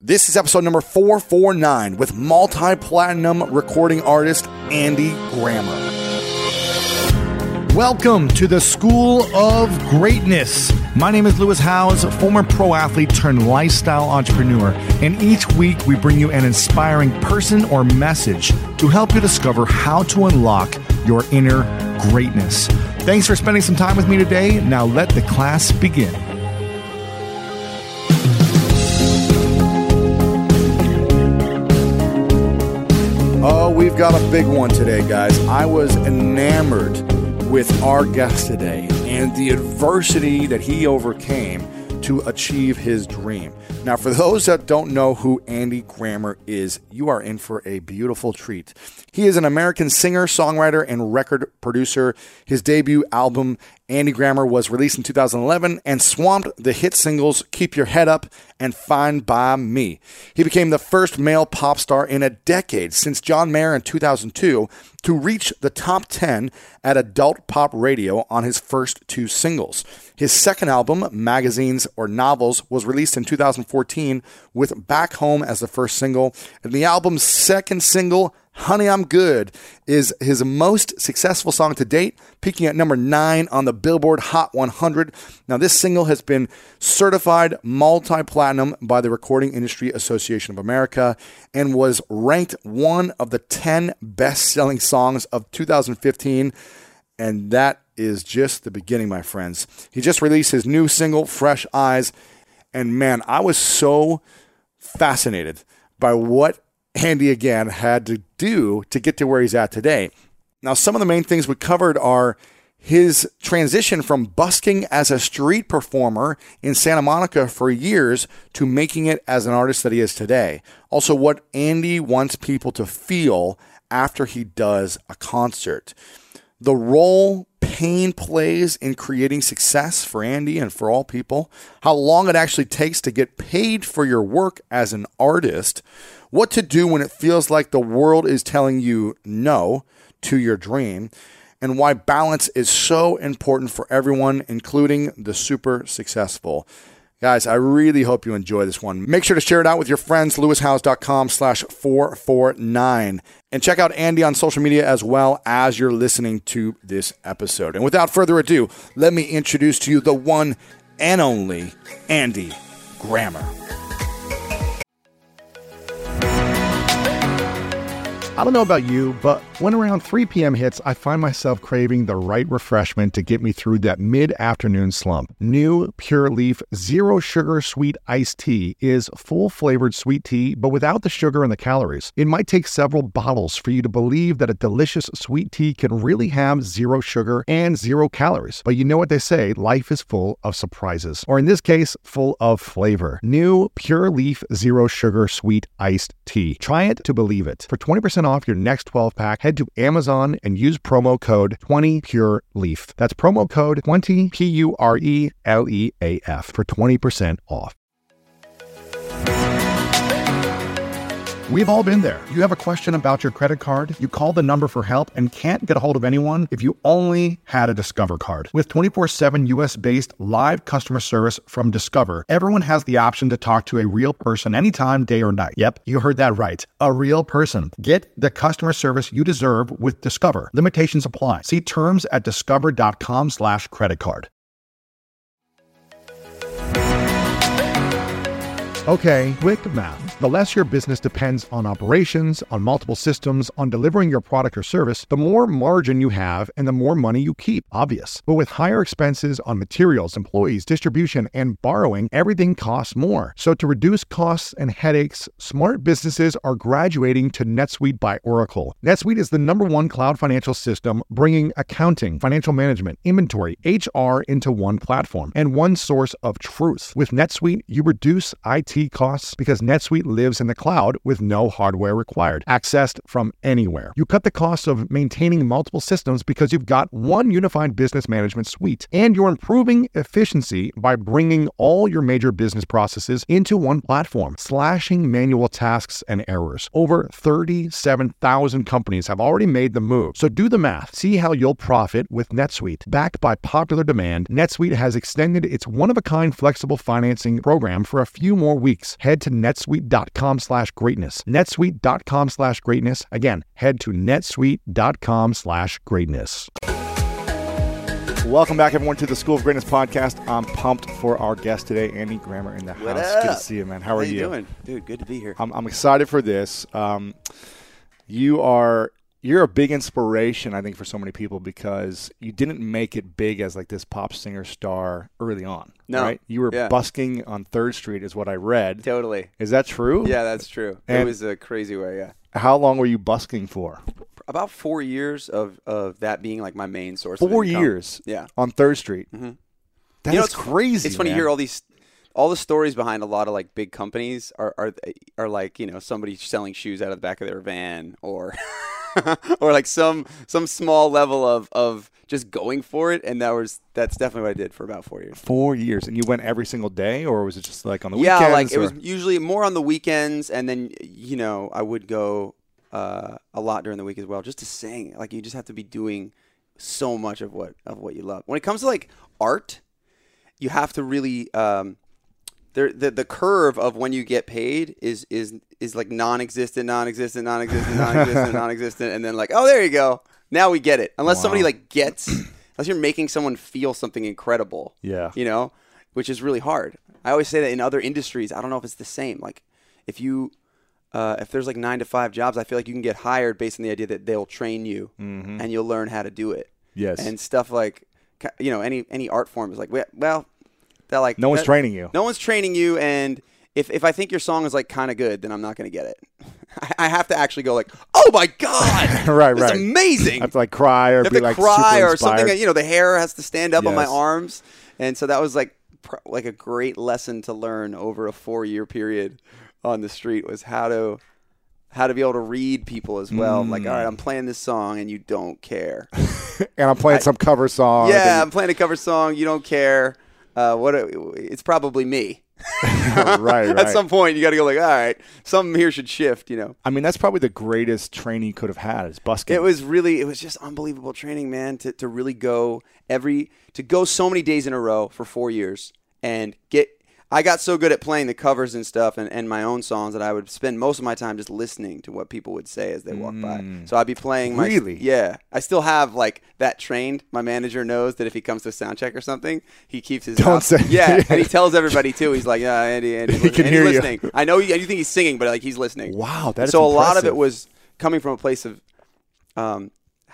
This is episode number 449 with multi-platinum recording artist Andy Grammer. Welcome to the School of Greatness. My name is Lewis Howes, former pro athlete turned lifestyle entrepreneur, and each week we bring you an inspiring person or message to help you discover how to unlock your inner greatness. Thanks for spending some time with me today. Now let the class begin. Oh, we've got a big one today, guys. I was enamored with our guest today and the adversity that he overcame to achieve his dream. Now, for those that don't know who Andy Grammer is, you are in for a beautiful treat. He is an American singer, songwriter, and record producer. His debut album, Andy Grammer, was released in 2011 and swamped the hit singles Keep Your Head Up and Fine By Me. He became the first male pop star in a decade since John Mayer in 2002 to reach the top 10 at adult pop radio on his first two singles. His second album, Magazines or Novels, was released in 2014 with Back Home as the first single, and the album's second single, Honey, I'm Good, is his most successful song to date, peaking at number 9 on the Billboard Hot 100. Now, this single has been certified multi-platinum by the Recording Industry Association of America and was ranked one of the 10 best-selling songs of 2015, and that is just the beginning, my friends. He just released his new single, Fresh Eyes, and man, I was so fascinated by what Andy again had to do to get to where he's at today. Now, some of the main things we covered are his transition from busking as a street performer in Santa Monica for years to making it as an artist that he is today. Also, what Andy wants people to feel after he does a concert. The role pain plays in creating success for Andy and for all people. How long it actually takes to get paid for your work as an artist. What to do when it feels like the world is telling you no to your dream, and why balance is so important for everyone, including the super successful. Guys, I really hope you enjoy this one. Make sure to share it out with your friends, lewishowes.com/449. And check out Andy on social media as well as you're listening to this episode. And without further ado, let me introduce to you the one and only Andy Grammer. I don't know about you, but when around 3 p.m. hits, I find myself craving the right refreshment to get me through that mid-afternoon slump. New Pure Leaf Zero Sugar Sweet Iced Tea is full-flavored sweet tea, but without the sugar and the calories. It might take several bottles for you to believe that a delicious sweet tea can really have zero sugar and 0 calories. But you know what they say, life is full of surprises. Or in this case, full of flavor. New Pure Leaf Zero Sugar Sweet Iced Tea. Try it to believe it. For 20% off your next 12-pack, head to Amazon and use promo code 20PureLeaf. That's promo code 20 PURELEAF for 20% off. We've all been there. You have a question about your credit card, you call the number for help and can't get a hold of anyone if you only had a Discover card. With 24/7 US-based live customer service from Discover, everyone has the option to talk to a real person anytime, day or night. Yep, you heard that right. A real person. Get the customer service you deserve with Discover. Limitations apply. See terms at discover.com/creditcard. Okay, quick math. The less your business depends on operations, on multiple systems, on delivering your product or service, the more margin you have and the more money you keep. Obvious. But with higher expenses on materials, employees, distribution, and borrowing, everything costs more. So to reduce costs and headaches, smart businesses are graduating to NetSuite by Oracle. NetSuite is the #1 cloud financial system, bringing accounting, financial management, inventory, HR into one platform and one source of truth. With NetSuite, you reduce IT costs because NetSuite lives in the cloud with no hardware required, accessed from anywhere. You cut the cost of maintaining multiple systems because you've got one unified business management suite, and you're improving efficiency by bringing all your major business processes into one platform, slashing manual tasks and errors. Over 37,000 companies have already made the move. So do the math. See how you'll profit with NetSuite. Backed by popular demand, NetSuite has extended its one-of-a-kind flexible financing program for a few more weeks. Head to netsuite.com/greatness. netsuite.com/greatness. Again, head to netsuite.com/greatness. Welcome back, everyone, to the School of Greatness podcast. I'm pumped for our guest today, Andy Grammer in the house. Good to see you, man. How are you? How you doing? Dude, good to be here. I'm excited for this. You're a big inspiration, I think, for so many people because you didn't make it big as like this pop singer star early on. No. Right? You were busking on 3rd Street is what I read. Totally. Is that true? Yeah, that's true. And it was a crazy way, yeah. How long were you busking for? About 4 years of that being like my main source 4 of income. years? Yeah. On 3rd Street? Mm-hmm. That is crazy, It's funny to hear all the stories behind a lot of like big companies are like, you know, somebody selling shoes out of the back of their van or or like some small level of just going for it, and that's definitely what I did for about 4 years. 4 years, and you went every single day, or was it just like on the weekends? Yeah, like it was usually more on the weekends, and then you know I would go a lot during the week as well, just to sing. Like you just have to be doing so much of what you love. When it comes to like art, you have to really the curve of when you get paid is like non-existent, and then like, oh, there you go. Now we get it. Unless somebody like unless you're making someone feel something incredible. Yeah. You know, which is really hard. I always say that in other industries, I don't know if it's the same. Like if there's like 9-to-5 jobs, I feel like you can get hired based on the idea that they'll train you and you'll learn how to do it. Yes. And stuff like, you know, any art form is like, well, that like no one's training you. No one's training you, and if I think your song is like kind of good, then I'm not going to get it. I have to actually go like, oh my god, right, it's amazing. I have to like cry or be like cry super or inspired. something. You know, the hair has to stand up on my arms, and so that was like a great lesson to learn over a 4-year period on the street was how to be able to read people as well. Like, all right, I'm playing this song and you don't care, and I'm playing some cover song. Yeah, I'm playing a cover song. You don't care. It's probably me. right. At some point, you got to go like, all right, something here should shift, you know. I mean, that's probably the greatest training you could have had is busking. It was just unbelievable training, man, to really go so many days in a row for 4 years and I got so good at playing the covers and stuff and my own songs that I would spend most of my time just listening to what people would say as they walk by. So I'd be playing Really? Yeah. I still have like that trained. My manager knows that if he comes to a sound check or something, he keeps his Don't say. Yeah, and he tells everybody too. He's like, yeah, Andy, he can hear you. Listening. I know you think he's singing, but like he's listening. Wow, that is so impressive. a lot of it was coming from a place of how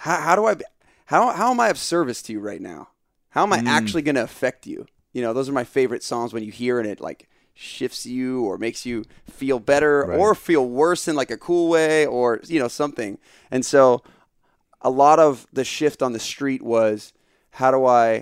am I of service to you right now? How am I actually going to affect you? You know, those are my favorite songs when you hear and it like shifts you or makes you feel better or feel worse in like a cool way or, you know, something. And so a lot of the shift on the street was how do I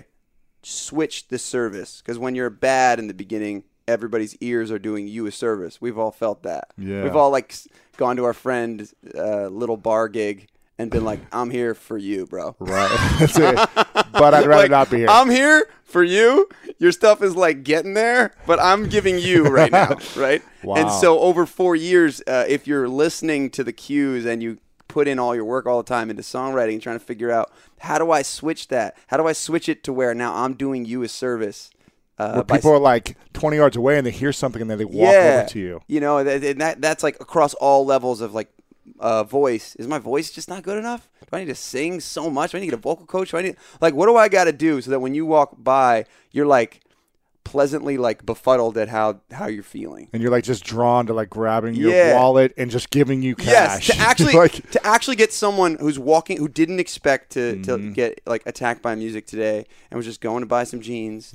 switch the service? Because when you're bad in the beginning, everybody's ears are doing you a service. We've all felt that. Yeah. We've all like gone to our friend's little bar gig and been like, I'm here for you, bro. Right. That's it. But I'd rather not be here. I'm here for you. Your stuff is like getting there, but I'm giving you right now, right? Wow. And so over 4 years, if you're listening to the cues and you put in all your work all the time into songwriting and trying to figure out how do I switch that? How do I switch it to where now I'm doing you a service? Where people are like 20 yards away and they hear something and then they walk over to you. You know, that's like across all levels of like voice. Is my voice just not good enough? Do I need to sing so much? Do I need to get a vocal coach? What do I got to do so that when you walk by, you're like pleasantly like befuddled at how you're feeling? And you're like just drawn to like grabbing your wallet and just giving you cash. Yes, to actually like, to actually get someone who's walking who didn't expect to get like attacked by music today and was just going to buy some jeans,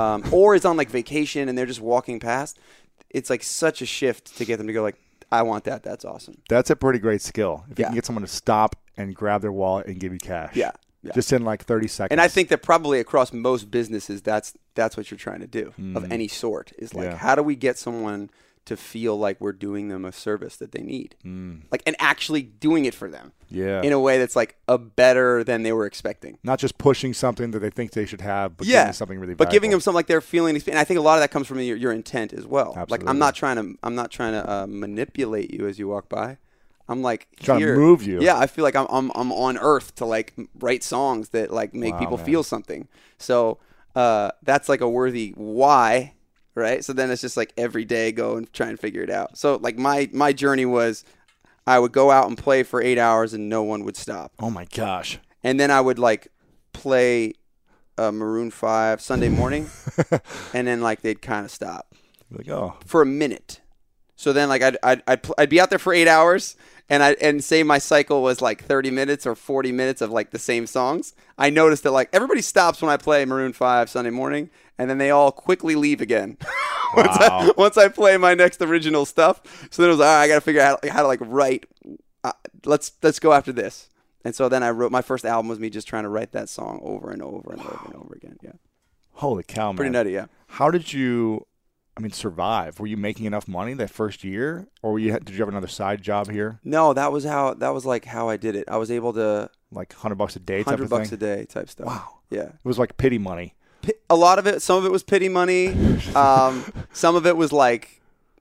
or is on like vacation and they're just walking past. It's like such a shift to get them to go like, I want that. That's awesome. That's a pretty great skill. If you can get someone to stop and grab their wallet and give you cash. Yeah. Just in like 30 seconds. And I think that probably across most businesses, that's what you're trying to do of any sort is like, how do we get someone to feel like we're doing them a service that they need? Like, and actually doing it for them in a way that's like a better than they were expecting. Not just pushing something that they think they should have, but giving something really valuable. But giving them something like they're feeling. And I think a lot of that comes from your intent as well. Absolutely. Like, I'm not trying to manipulate you as you walk by. I'm like trying to move you. Yeah, I feel like I'm on earth to like write songs that like make people feel something. So that's like a worthy why, right? So then it's just like every day go and try and figure it out. So like my journey was I would go out and play for 8 hours and no one would stop. Oh my gosh. And then I would like play Maroon 5 Sunday morning and then like they'd kind of stop Like, oh. for a minute. So then like I'd be out there for 8 hours and say my cycle was like 30 minutes or 40 minutes of like the same songs. I noticed that like everybody stops when I play Maroon 5 Sunday morning and then they all quickly leave again. Wow. once I play my next original stuff. So then it was all right, I got to figure out how to like write. Let's go after this. And so then I wrote my first album was me just trying to write that song over and over and over and over again. Yeah. Holy cow, man. Pretty nutty, yeah. How did you, survive? Were you making enough money that first year, or did you have another side job here? No, that was like how I did it. I was able to like $100 a day type of thing? $100 a day type stuff. Wow. Yeah. It was like pity money. A lot of it, some of it was pity money. Some of it was like,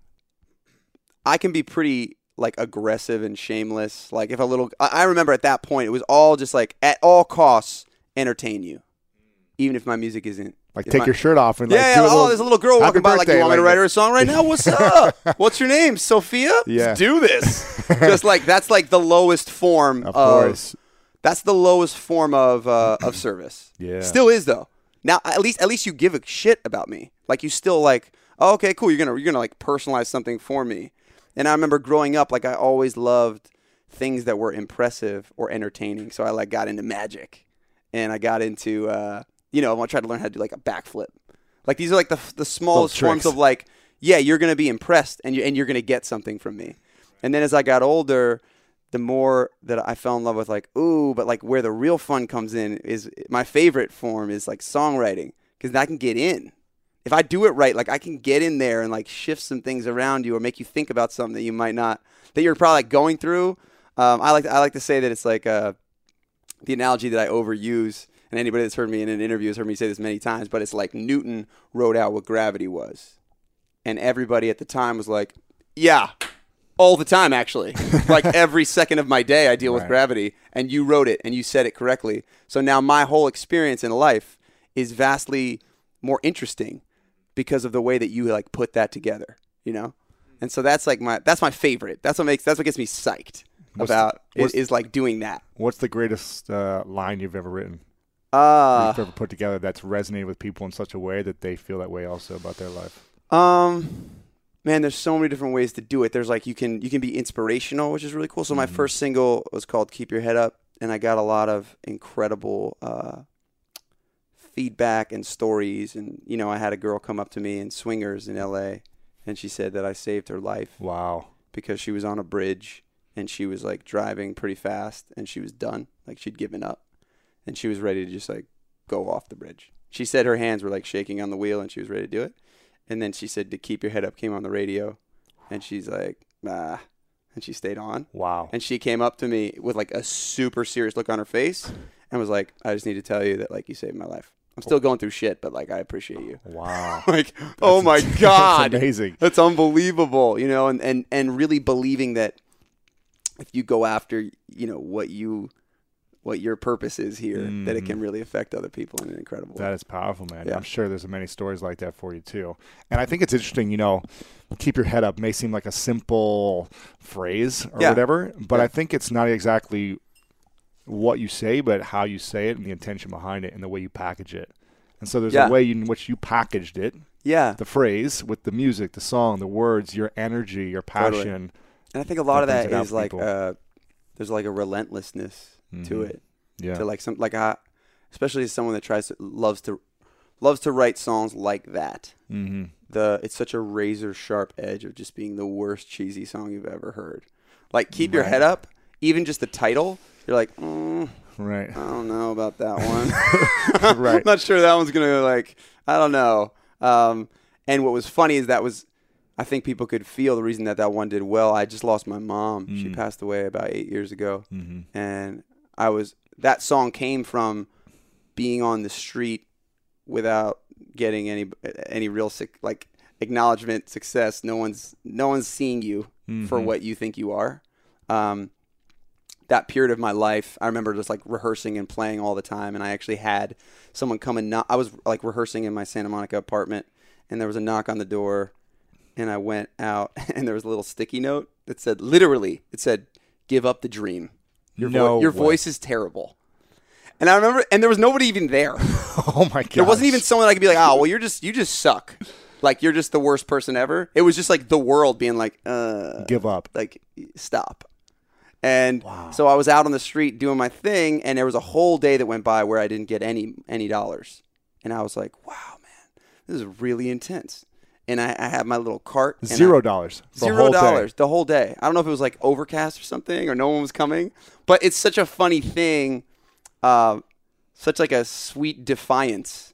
I can be pretty like aggressive and shameless. Like if I remember at that point, it was all just like at all costs, entertain you. Even if my music isn't. Like take your shirt off and like yeah, do a little, there's a little girl walking by like, you want me to write her a song right now? What's up? What's your name? Sophia? Yeah. Let's do this. Just like, that's like the lowest form of course. That's the lowest form of service. Yeah. Still is though. Now at least you give a shit about me. Like you still like, oh, okay, cool. You're gonna like personalize something for me. And I remember growing up, like I always loved things that were impressive or entertaining. So I like got into magic, and I got into I tried to learn how to do like a backflip. Like these are like the smallest forms of like, yeah, you're gonna be impressed and you're gonna get something from me. And then as I got older, the more that I fell in love with like, ooh, but like where the real fun comes in is my favorite form is like songwriting, because I can get in. If I do it right, like I can get in there and like shift some things around you or make you think about something that you might not, that you're probably like going through. I like to say that it's like the analogy that I overuse, and anybody that's heard me in an interview has heard me say this many times, but it's like Newton wrote out what gravity was. And everybody at the time was like, yeah, all the time actually. Like every second of my day I deal with gravity, and you wrote it and you said it correctly. So now my whole experience in life is vastly more interesting because of the way that you like put that together, And so that's like that's my favorite. That's what gets me psyched is like doing that. What's the greatest line you've ever written? You've ever put together that's resonated with people in such a way that they feel that way also about their life? Man, there's so many different ways to do it. There's like you can be inspirational, which is really cool. So my first single was called "Keep Your Head Up," and I got a lot of incredible feedback and stories. And I had a girl come up to me in Swingers in LA, and she said that I saved her life. Wow. Because she was on a bridge and she was like driving pretty fast and she was done, like she'd given up, and she was ready to just like go off the bridge. She said her hands were like shaking on the wheel and she was ready to do it. And then she said to "Keep Your Head Up" came on the radio, and she's like, and she stayed on. Wow. And she came up to me with like a super serious look on her face and was like, "I just need to tell you that like you saved my life. I'm still going through shit, but like I appreciate you." Wow. Like, oh my God. That's amazing. That's unbelievable, and really believing that if you go after, what your purpose is here, that it can really affect other people in an incredible way. That is powerful, man. Yeah. I'm sure there's many stories like that for you too. And I think it's interesting, keep your head up may seem like a simple phrase or whatever, but I think it's not exactly what you say, but how you say it and the intention behind it and the way you package it. And so there's a way in which you packaged it. Yeah. The phrase with the music, the song, the words, your energy, your passion. Totally. And I think a lot of that is like there's like a relentlessness to it. Yeah. To like especially as someone that loves to write songs like that. Mm-hmm. It's such a razor sharp edge of just being the worst cheesy song you've ever heard. Like "Keep Your Head Up," even just the title, you're like, right. I don't know about that one. Right. I'm not sure that one's gonna I don't know. And what was funny is I think people could feel the reason that one did well. I just lost my mom. She passed away about 8 years ago. Mm-hmm. And that song came from being on the street without getting any real acknowledgement, success. No one's seeing you for what you think you are. That period of my life, I remember just like rehearsing and playing all the time. And I actually had someone come I was like rehearsing in my Santa Monica apartment, and there was a knock on the door, and I went out, and there was a little sticky note that said, literally, it said, "Give up the dream. Your voice is terrible." And I remember, and there was nobody even there. Oh my god! There wasn't even someone I could be like, "Oh, well, you just suck. Like you're just the worst person ever." It was just like the world being like, give up. Like, stop. And so I was out on the street doing my thing, and there was a whole day that went by where I didn't get any dollars. And I was like, wow, man, this is really intense. And I had my little cart. $0. $0 the whole day. I don't know if it was like overcast or something, or no one was coming. But it's such a funny thing, such like a sweet defiance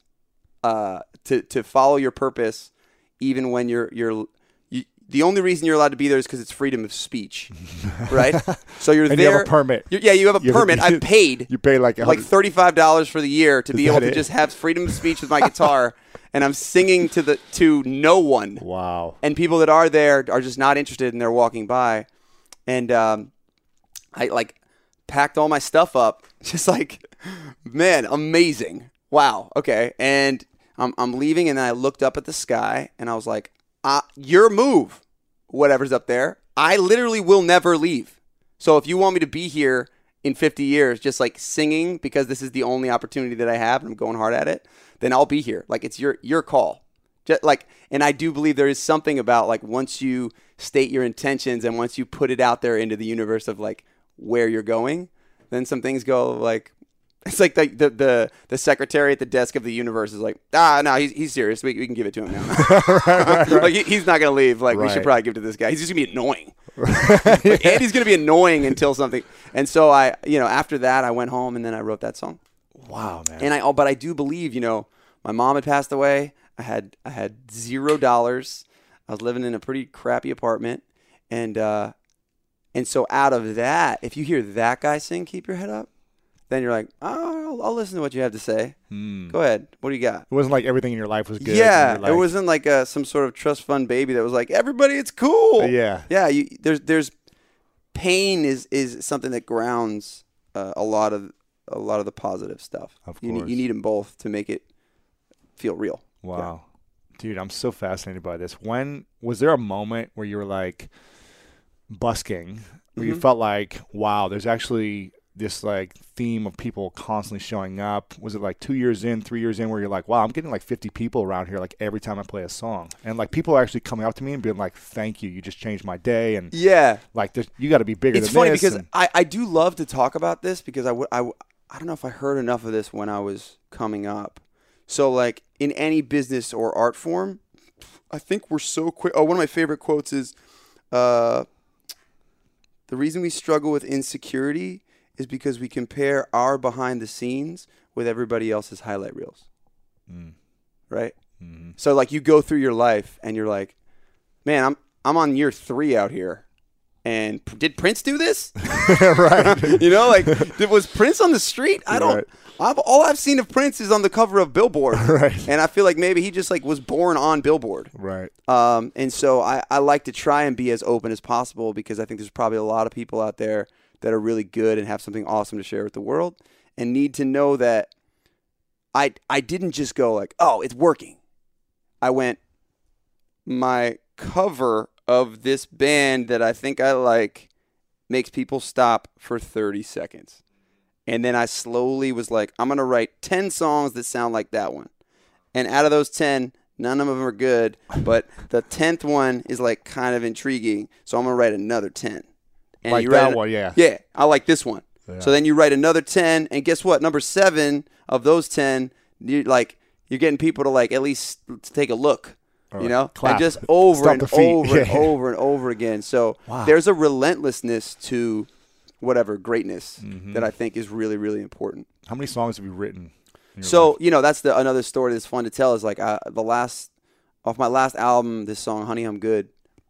to follow your purpose, even when you're the only reason you're allowed to be there is because it's freedom of speech, right? So you're and there. You have a permit. You have a permit. I paid. You pay like $35 for the year to be able to just have freedom of speech with my guitar, and I'm singing to no one. Wow. And people that are there are just not interested, and they're walking by, and I like packed all my stuff up, just like, man, amazing. Wow. Okay, and I'm leaving, and then I looked up at the sky, and I was like, your move, whatever's up there. I literally will never leave. So if you want me to be here in 50 years, just like singing, because this is the only opportunity that I have and I'm going hard at it, then I'll be here. Like, it's your call. Just like, and I do believe there is something about like once you state your intentions and once you put it out there into the universe of like where you're going, then some things go like, it's like the secretary at the desk of the universe is like, no, he's serious. We can give it to him now. right. Like he's not gonna leave. Like we should probably give it to this guy. He's just gonna be annoying. Like, Andy's gonna be annoying until something. And so after that I went home and then I wrote that song. Wow, man. And but I do believe, my mom had passed away. I had $0. I was living in a pretty crappy apartment, and so out of that, if you hear that guy sing "Keep Your Head Up," then you're like, oh, I'll listen to what you have to say. Go ahead. What do you got? It wasn't like everything in your life was good. Yeah, it wasn't like some sort of trust fund baby that was like, everybody, it's cool. Yeah. Yeah, there's pain is something that grounds a lot of the positive stuff. Of course. You need them both to make it feel real. Wow. Yeah. Dude, I'm so fascinated by this. Was there a moment where you were like busking, where you felt like, wow, there's actually this like theme of people constantly showing up? Was it like 2 years in, 3 years in, where you're like, wow, I'm getting like 50 people around here like every time I play a song, and like people are actually coming up to me and being like, thank you just changed my day, and like you got to be bigger than this. It's funny because I do love to talk about this because I don't know if I heard enough of this when I was coming up. So like in any business or art form, I think we're so quick. One of my favorite quotes is, the reason we struggle with insecurity is because we compare our behind the scenes with everybody else's highlight reels. Right? Mm-hmm. So like you go through your life and you're like, man, I'm on year 3 out here. And did Prince do this? Right. Like, was Prince on the street? I don't. Right. All I've seen of Prince is on the cover of Billboard. Right. And I feel like maybe he just like was born on Billboard. Right. And so I like to try and be as open as possible because I think there's probably a lot of people out there that are really good and have something awesome to share with the world and need to know that I didn't just go like, oh, it's working. I went, my cover of this band that I think I like makes people stop for 30 seconds. And then I slowly was like, I'm going to write 10 songs that sound like that one. And out of those 10, none of them are good, but the 10th one is like kind of intriguing. So I'm going to write another 10. And like that one, yeah. Yeah, I like this one. Yeah. So then you write another 10, and guess what? Number 7 of those 10, you're getting people to like at least take a look. Right. Clap. And just over and over and yeah. over and over again. So there's a relentlessness to whatever greatness that I think is really, really important. How many songs have you written? So, that's another story that's fun to tell is like off my last album, this song, Honey, I'm Good.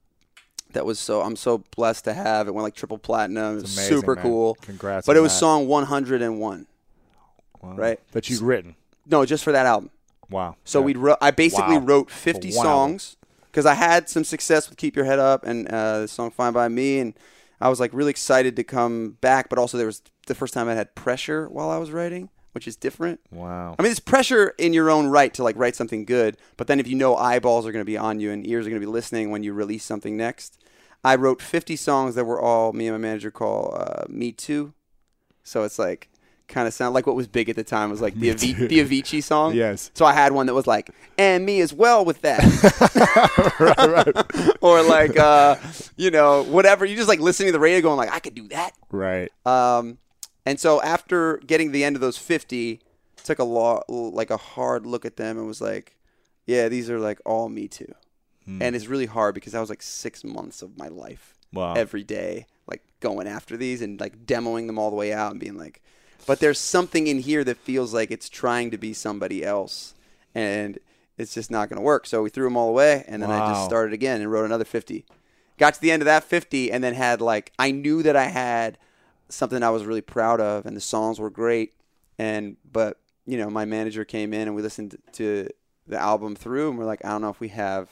I'm so blessed to have. It went like triple platinum. It was amazing, super man. Cool. Congrats. But it was song 101. Wow. Right? That you'd written? No, just for that album. Wow. So I basically wrote 50 songs because I had some success with Keep Your Head Up and the song Fine By Me, and I was like really excited to come back, but also there was the first time I had pressure while I was writing, which is different. Wow. I mean, it's pressure in your own right to like write something good, but then if you know eyeballs are going to be on you and ears are going to be listening when you release something next. I wrote 50 songs that were all me and my manager call Me Too. So it's like kind of sound like what was big at the time was like the Avicii song. Yes. So I had one that was like, and me as well with that. right. Or like, you know, whatever. You just like listening to the radio going like, I could do that. Right. And so after getting the end of those 50, took a hard look at them and was like, yeah, these are like all Me Too. And it's really hard because that was like 6 months of my life. Wow. Every day, like going after these and like demoing them all the way out and being like, but there's something in here that feels like it's trying to be somebody else and it's just not going to work. So we threw them all away and then I just started again and wrote another 50. Got to the end of that 50 and then had like, I knew that I had something I was really proud of and the songs were great. But you know, my manager came in and we listened to the album through and we're like, I don't know if we have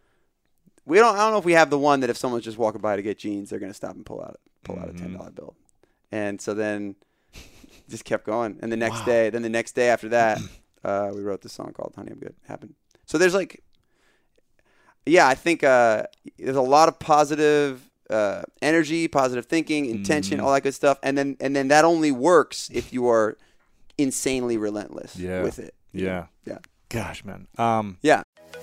the one that if someone's just walking by to get jeans, they're going to stop and pull out a $10 bill. And so then just kept going. And the next day after that, we wrote this song called Honey, I'm Good. Happened. So there's like, yeah, I think there's a lot of positive energy, positive thinking, intention, all that good stuff. And then that only works if you are insanely relentless with it. Yeah. Yeah. Gosh, man. Yeah.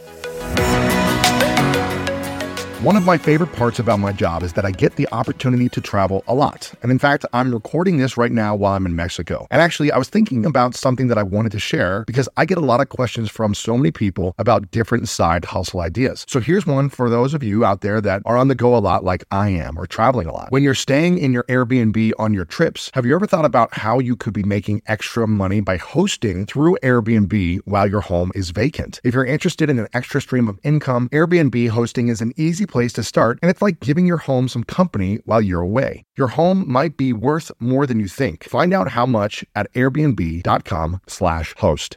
One of my favorite parts about my job is that I get the opportunity to travel a lot. And in fact, I'm recording this right now while I'm in Mexico. And actually, I was thinking about something that I wanted to share because I get a lot of questions from so many people about different side hustle ideas. So here's one for those of you out there that are on the go a lot like I am or traveling a lot. When you're staying in your Airbnb on your trips, have you ever thought about how you could be making extra money by hosting through Airbnb while your home is vacant? If you're interested in an extra stream of income, Airbnb hosting is an easy place to start, and it's like giving your home some company while you're away. Your home might be worth more than you think. Find out how much at airbnb.com/host.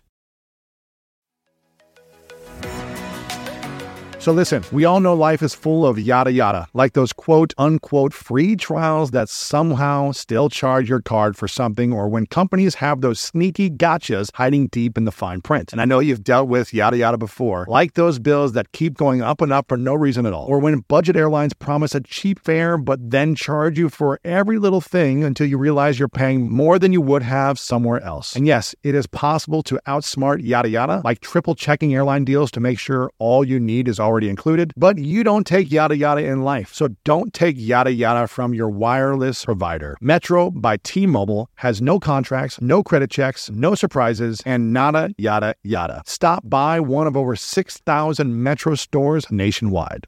So listen, we all know life is full of yada yada, like those quote unquote free trials that somehow still charge your card for something, or when companies have those sneaky gotchas hiding deep in the fine print. And I know you've dealt with yada yada before, like those bills that keep going up and up for no reason at all, or when budget airlines promise a cheap fare but then charge you for every little thing until you realize you're paying more than you would have somewhere else. And yes, it is possible to outsmart yada yada, like triple checking airline deals to make sure all you need is already included, but you don't take yada yada in life. So don't take yada yada from your wireless provider. Metro by T-Mobile has no contracts, no credit checks, no surprises, and nada yada yada. Stop by one of over 6,000 Metro stores nationwide.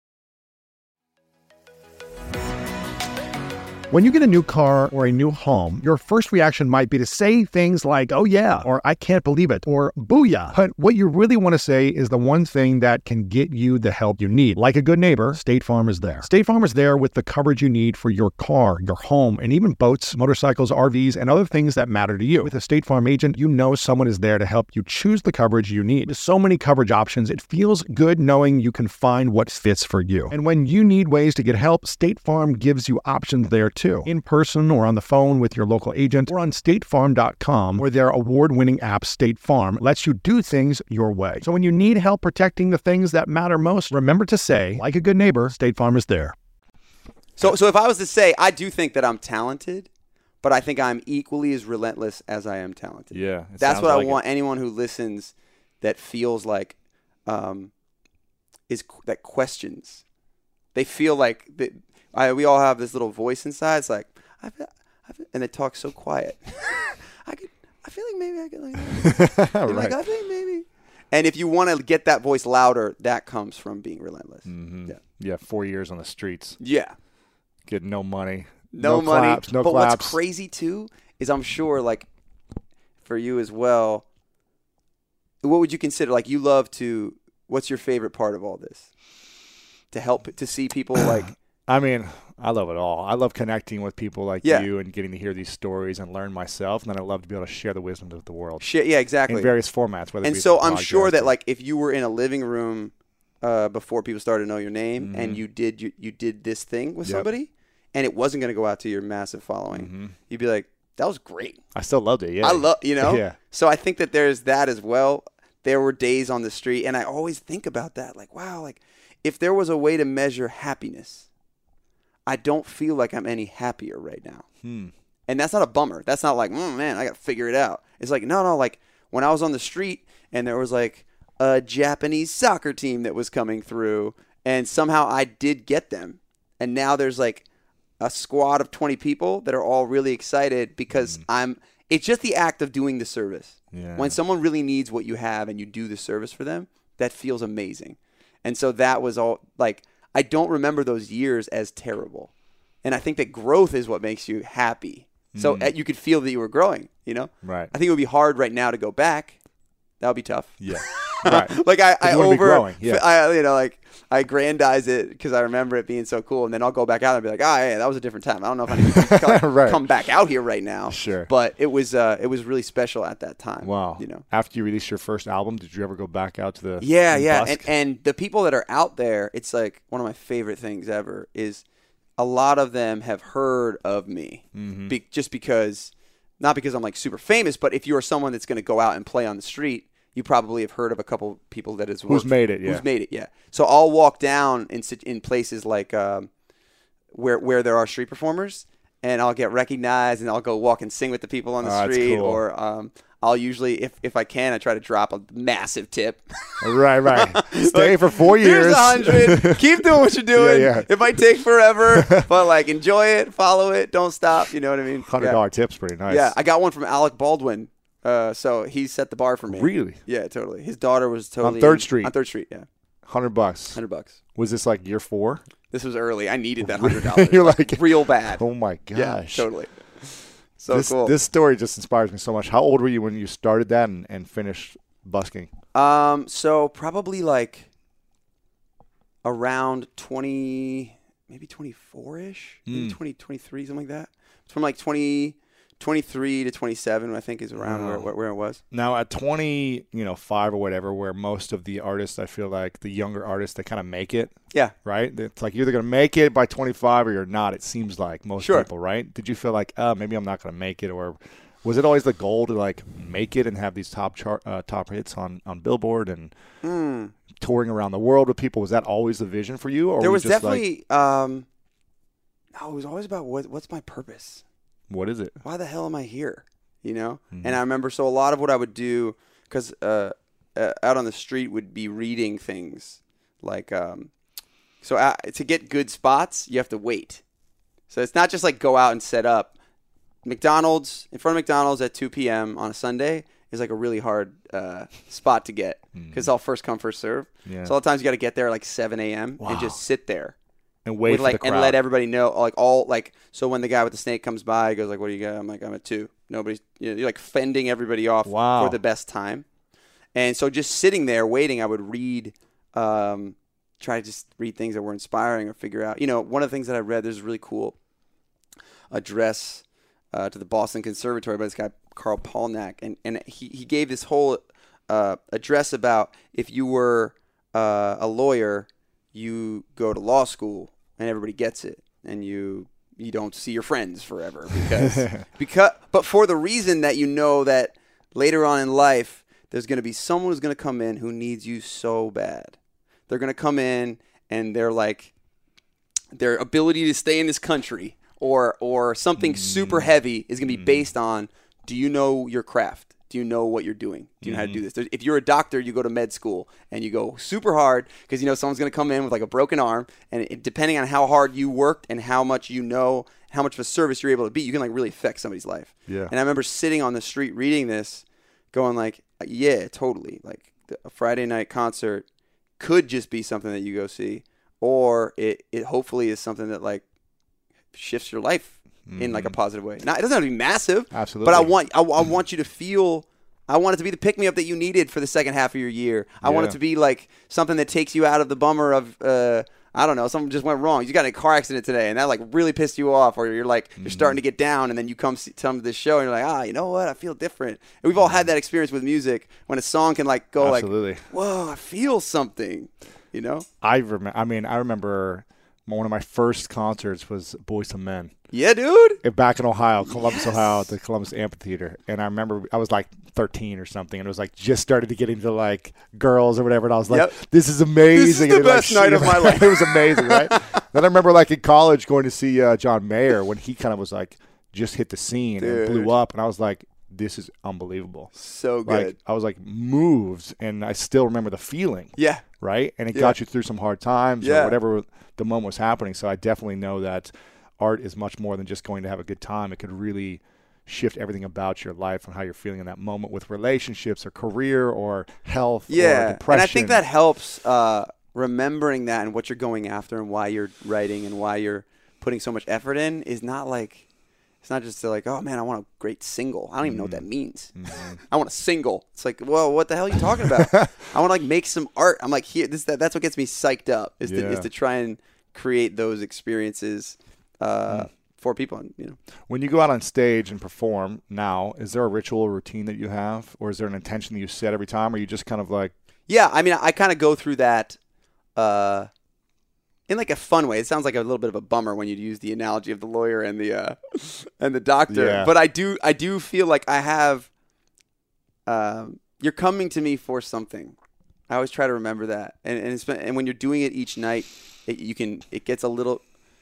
When you get a new car or a new home, your first reaction might be to say things like, oh yeah, or I can't believe it, or booyah. But what you really want to say is the one thing that can get you the help you need. Like a good neighbor, State Farm is there. State Farm is there with the coverage you need for your car, your home, and even boats, motorcycles, RVs, and other things that matter to you. With a State Farm agent, you know someone is there to help you choose the coverage you need. With so many coverage options, it feels good knowing you can find what fits for you. And when you need ways to get help, State Farm gives you options there too. In person or on the phone with your local agent or on statefarm.com, where their award-winning app State Farm lets you do things your way. So when you need help protecting the things that matter most, remember to say, like a good neighbor, State Farm is there. So if I was to say, I do think that I'm talented, but I think I'm equally as relentless as I am talented. Yeah. That's what I want anyone who listens that feels like that questions. They feel like we all have this little voice inside. It's like, and they talk so quiet. I feel like maybe I could like that. Right. Like, I think maybe. And if you want to get that voice louder, that comes from being relentless. Mm-hmm. Yeah. Yeah. 4 years on the streets. Yeah. Get no money. No money. Claps, no but claps. What's crazy too is I'm sure like for you as well, what would you consider like what's your favorite part of all this? To help to see people like I mean, I love it all. I love connecting with people like Yeah. you and getting to hear these stories and learn myself. And then I love to be able to share the wisdom of the world shit. Yeah, exactly. in various formats. Whether it And be so through I'm sure podcasts that or- like if you were in a living room before people started to know your name and you did this thing with Yep. somebody and it wasn't going to go out to your massive following, you'd be like, that was great. I still loved it. Yeah. I love, Yeah. So I think that there's that as well. There were days on the street, and I always think about that. Like, wow, like if there was a way to measure happiness, I don't feel like I'm any happier right now. And that's not a bummer. That's not like, man, I got to figure it out. It's like, no, like when I was on the street and there was like a Japanese soccer team that was coming through, and somehow I did get them. And now there's like a squad of 20 people that are all really excited because it's just the act of doing the service. Yeah. When someone really needs what you have and you do the service for them, that feels amazing. And so that was all, like, I don't remember those years as terrible. And I think that growth is what makes you happy. So you could feel that you were growing, Right. I think it would be hard right now to go back. That would be tough. Yeah. Right. Like I aggrandize it because I remember it being so cool, and then I'll go back out and be like, yeah, that was a different time. I don't know if I need to Right. come back out here right now. Sure. But it was really special at that time. Wow. After you released your first album, did you ever go back out to the busk? And the people that are out there, it's like one of my favorite things ever is a lot of them have heard of me just because, not because I'm like super famous, but if you're someone that's going to go out and play on the street, you probably have heard of a couple people that has worked. Who's made it, yeah. So I'll walk down in places like where there are street performers, and I'll get recognized, and I'll go walk and sing with the people on the street. Cool. Or I'll usually, if I can, I try to drop a massive tip. Right. Stay for 4 years. Here's 100. Keep doing what you're doing. Yeah. It might take forever, but like enjoy it, follow it, don't stop. You know what I mean? $100 tip's pretty nice. Yeah, I got one from Alec Baldwin. So he set the bar for me. Really? Yeah, totally. His daughter was totally on 3rd Street. On 3rd Street, yeah. $100. $100. Was this like year 4? This was early. I needed that $100. You're like real bad. Oh my gosh. Yeah, totally. So cool. This story just inspires me so much. How old were you when you started that and finished busking? So probably like around 20, maybe 24-ish, maybe 23, something like that. It's from like 23 to 27, I think, is around where it was. Now at 25 or whatever, where most of the artists, I feel like the younger artists, they kind of make it. Yeah. Right? It's like you're either going to make it by 25 or you're not, it seems like most people, right? Did you feel like, maybe I'm not going to make it? Or was it always the goal to like make it and have these top hits on Billboard and touring around the world with people? Was that always the vision for you? Or there was definitely, no, it was always about what's my purpose? What is it? Why the hell am I here? And I remember, so a lot of what I would do, because out on the street would be reading things like, to get good spots, you have to wait. So it's not just like go out and set up. McDonald's, in front of McDonald's at 2 p.m. on a Sunday is like a really hard spot to get because it's all first come, first serve. Yeah. So a lot of times you got to get there like 7 a.m. and just sit there. And wait for the crowd. And let everybody know, so when the guy with the snake comes by, he goes like, what do you got? I'm like, I'm at 2. Nobody's, you're like fending everybody off for the best time. And so just sitting there waiting, I would read, try to just read things that were inspiring or figure out, one of the things that I read, there's a really cool address to the Boston Conservatory by this guy, Carl Polnack. And he gave this whole address about if you were a lawyer, you go to law school and everybody gets it, and you don't see your friends forever because but for the reason that that later on in life there's going to be someone who's going to come in who needs you so bad. They're going to come in and they're like their ability to stay in this country or something super heavy is going to be based on, do you know your craft? Do you know what you're doing? Do you know how to do this? If you're a doctor, you go to med school and you go super hard because someone's going to come in with like a broken arm, and depending on how hard you worked and how much how much of a service you're able to be, you can like really affect somebody's life. Yeah. And I remember sitting on the street reading this, going like, yeah, totally. Like a Friday night concert could just be something that you go see, or it hopefully is something that like shifts your life in like a positive way. Now, it doesn't have to be massive. Absolutely. But I want you to feel, I want it to be the pick-me-up that you needed for the second half of your year. I want it to be like something that takes you out of the bummer of, I don't know, something just went wrong. You got in a car accident today and that like really pissed you off, or you're like, you're starting to get down, and then you come to this show and you're like, you know what? I feel different. And we've all had that experience with music when a song can like go Absolutely. like, whoa, I feel something, I remember one of my first concerts was Boyz II Men. Yeah, dude. Back in Ohio, Columbus, Ohio, at the Columbus Amphitheater. And I remember I was like 13 or something, and it was like just started to get into like girls or whatever. And I was like, this is amazing. This is the best night of my life. It was amazing, right? Then I remember like in college going to see John Mayer when he kind of was like just hit the scene and blew up. And I was like, this is unbelievable. So good. Like, I was like moved, and I still remember the feeling. Yeah. Right? And it got you through some hard times or whatever the moment was happening. So I definitely know that art is much more than just going to have a good time. It could really shift everything about your life and how you're feeling in that moment with relationships or career or health or depression. And I think that helps remembering that and what you're going after and why you're writing and why you're putting so much effort in is not like – it's not just like, oh, man, I want a great single. I don't even know what that means. I want a single. It's like, well, what the hell are you talking about? I want to, like, make some art. I'm like, here, that's what gets me psyched up is to try and create those experiences for people. And, you know. When you go out on stage and perform now, is there a ritual or routine that you have? Or is there an intention that you set every time? Or are you just kind of like? Yeah, I mean, I kind of go through that in like a fun way. It sounds like a little bit of a bummer when you use the analogy of the lawyer and the doctor. Yeah. But I do feel like I have. You're coming to me for something. I always try to remember that, and when you're doing it each night, it gets a little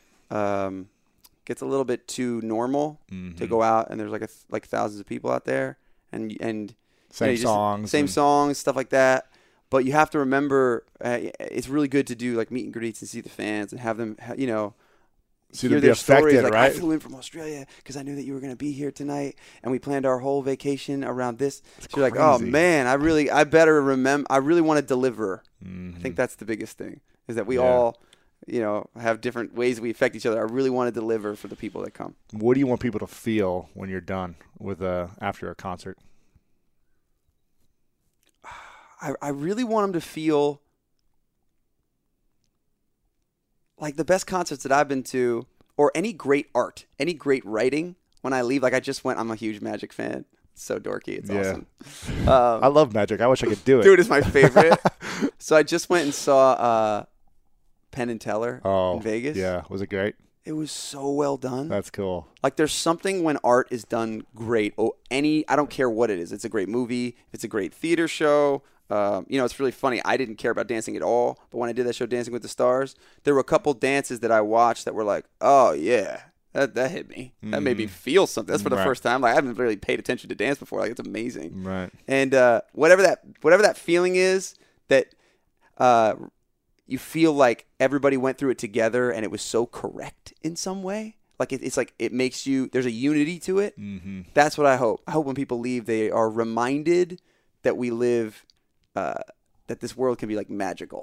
bit too normal to go out and there's like thousands of people out there and same songs, stuff like that. But you have to remember, it's really good to do like meet and greets and see the fans and have them, hear their stories. Like, right? I flew in from Australia because I knew that you were going to be here tonight, and we planned our whole vacation around this. So you're like, oh man, I better remember. I really want to deliver. I think that's the biggest thing is that we all, have different ways we affect each other. I really want to deliver for the people that come. What do you want people to feel when you're done with after a concert? I really want them to feel like the best concerts that I've been to, or any great art, any great writing. When I leave, like I just went, I'm a huge Magic fan. It's so dorky. It's awesome. I love Magic. I wish I could do it. Dude, it's my favorite. So I just went and saw Penn and Teller in Vegas. Yeah. Was it great? It was so well done. That's cool. Like there's something when art is done great. I don't care what it is. It's a great movie. It's a great theater show. It's really funny. I didn't care about dancing at all, but when I did that show, Dancing with the Stars, there were a couple dances that I watched that were like, oh yeah, that hit me. That made me feel something. That's for the first time. Like I haven't really paid attention to dance before. Like it's amazing. Right. And whatever that feeling is, that you feel like everybody went through it together and it was so correct in some way. Like it's like it makes you. There's a unity to it. Mm-hmm. That's what I hope. I hope when people leave, they are reminded that we live. That this world can be like magical.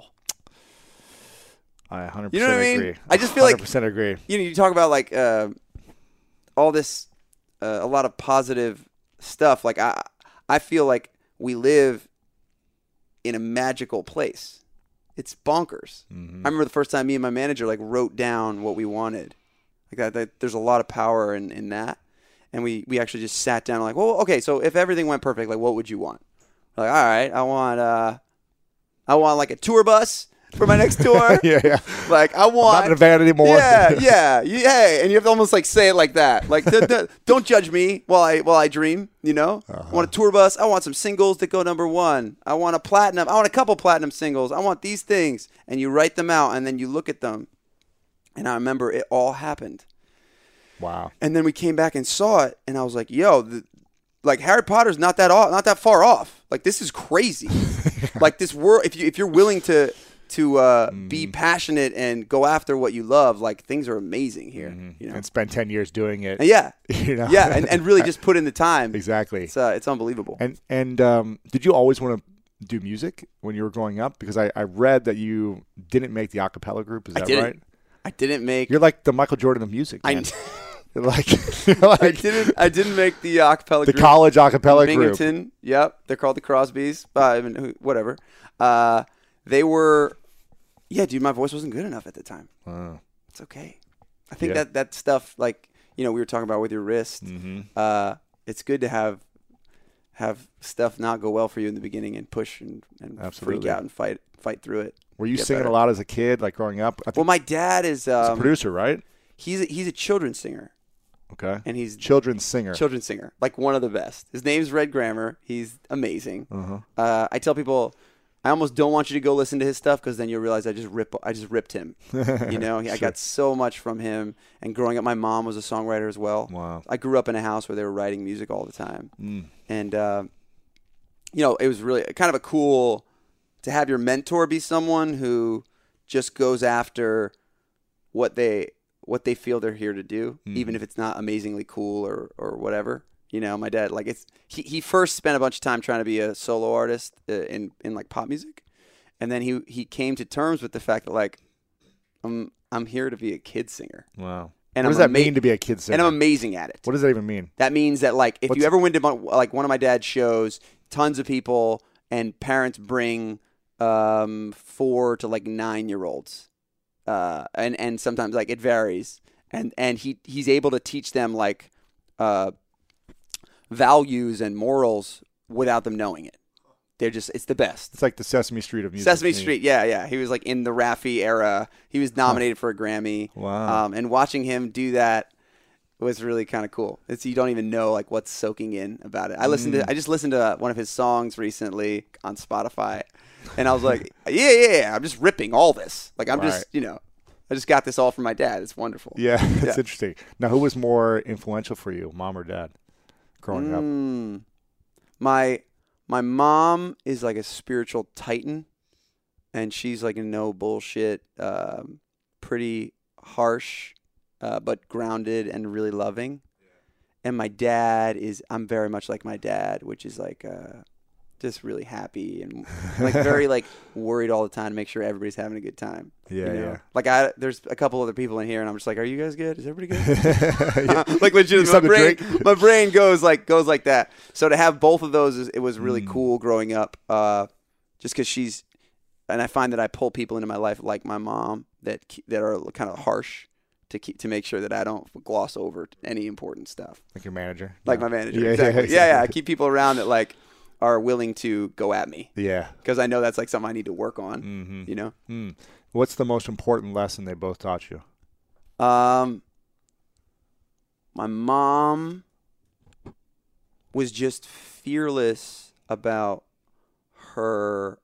I 100% agree. I mean? I just feel like 100% agree. You talk about like all this, a lot of positive stuff. Like I feel like we live in a magical place. It's bonkers. Mm-hmm. I remember the first time me and my manager like wrote down what we wanted. Like that there's a lot of power in that. And we actually just sat down and like, well, okay, so if everything went perfect, like what would you want? Like, all right, I want like a tour bus for my next tour. Yeah. Like I want. I'm not in a van anymore. Yeah. Hey, and you have to almost like say it like that. Like, don't judge me while I dream. I want a tour bus. I want some singles that go #1. I want a platinum. I want a couple platinum singles. I want these things, and you write them out, and then you look at them. And I remember it all happened. Wow. And then we came back and saw it, and I was like, yo. Like Harry Potter's not that far off. Like this is crazy. Like this world, if you're willing to be passionate and go after what you love, like things are amazing here. Mm-hmm. And spend 10 years doing it. Yeah, and really just put in the time. Exactly. It's unbelievable. And did you always want to do music when you were growing up? Because I read that you didn't make the a cappella group. Is that right? I didn't make. You're like the Michael Jordan of music, man. Like I didn't make the acapella group. The college acapella group. Binghamton. Yep, they're called the Crosbys. Whatever. They were. Yeah, dude, my voice wasn't good enough at the time. Wow. It's okay. I think that stuff, like we were talking about with your wrist. Mm-hmm. It's good to have stuff not go well for you in the beginning and push and freak out and fight through it. Were you singing a lot as a kid, like growing up? Well, my dad is a producer, right? He's a children's singer. Okay. And he's children's singer. Children's singer, like one of the best. His name's Red Grammer. He's amazing. Uh-huh. I tell people, I almost don't want you to go listen to his stuff because then you'll realize I just ripped him. You know, I got so much from him. And growing up, my mom was a songwriter as well. Wow. I grew up in a house where they were writing music all the time. And, you know, it was really kind of a cool to have your mentor be someone who just goes after what they feel they're here to do, even if it's not amazingly cool or whatever. You know, my dad, like he first spent a bunch of time trying to be a solo artist in like pop music, and then he came to terms with the fact that like I'm here to be a kid singer. Wow. And what does that mean to be a kid singer? And I'm amazing at it. What does that even mean? That means that like if you ever went to like one of my dad's shows, tons of people and parents bring 4 to like 9-year-olds, and sometimes like it varies, and he's able to teach them like values and morals without them knowing it. It's the best. It's like the Sesame Street of music. Sesame Street, yeah. He was like in the Raffi era. He was nominated for a Grammy. Wow. And watching him do that was really kind of cool. You don't even know like what's soaking in about it. I just listened to one of his songs recently on Spotify, and I was like, yeah, I'm just ripping all this. Like I'm just, you know, I just got this all from my dad. It's wonderful. Yeah, that's interesting. Now, who was more influential for you, mom or dad, growing up? My mom is like a spiritual titan, and she's like a no bullshit, pretty harsh, but grounded and really loving. And my dad I'm very much like my dad, which is like just really happy and like very like worried all the time to make sure everybody's having a good time. Yeah, you know? yeah. Like there's a couple other people in here, and I'm just like, are you guys good? Is everybody good? Like legit, my brain goes like that. So to have both of those, it was really cool growing up. Just because and I find that I pull people into my life like my mom that are kind of harsh to make sure that I don't gloss over any important stuff. Like your manager. Like my manager. Yeah, exactly. Yeah. I keep people around that like are willing to go at me. Yeah. Because I know that's like something I need to work on, you know? What's the most important lesson they both taught you? My mom was just fearless about her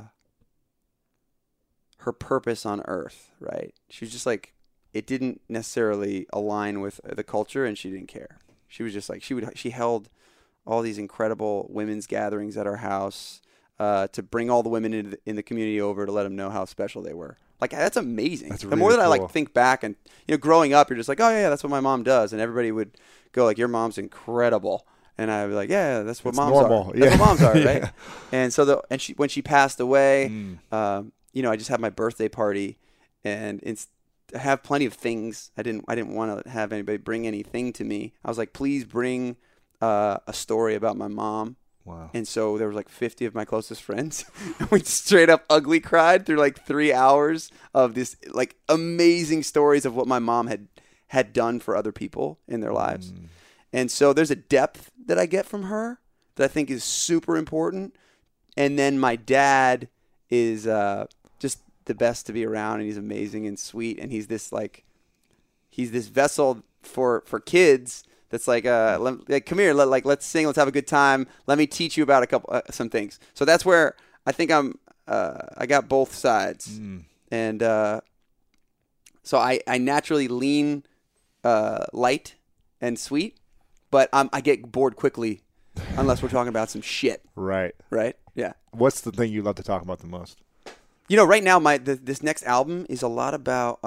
purpose on earth, right? She was just like, it didn't necessarily align with the culture, and she didn't care. She was just like, she held all these incredible women's gatherings at our house to bring all the women in the community over to let them know how special they were. Like, that's amazing. That's the really more that cool. I like think back, and you know, growing up, you're just like, oh yeah, that's what my mom does, and everybody would go like, your mom's incredible, and I'd be like, yeah, that's what moms normal. are. That's what moms are, right? Yeah. And so when she passed away, you know, I just had my birthday party, and I have plenty of things. I didn't want to have anybody bring anything to me. I was like, please bring a story about my mom. Wow. And so there was like 50 of my closest friends. And we straight up ugly cried through like 3 hours of this like amazing stories of what my mom had done for other people in their lives. And so there's a depth that I get from her that I think is super important. And then my dad is just the best to be around, and he's amazing and sweet, and he's this vessel for kids that's like come here, let's sing, let's have a good time, let me teach you about some things. So that's where I think I got both sides. And so I naturally lean light and sweet, but I get bored quickly unless we're talking about some shit. Right. Yeah. What's the thing you love to talk about the most? You know, right now this next album is a lot about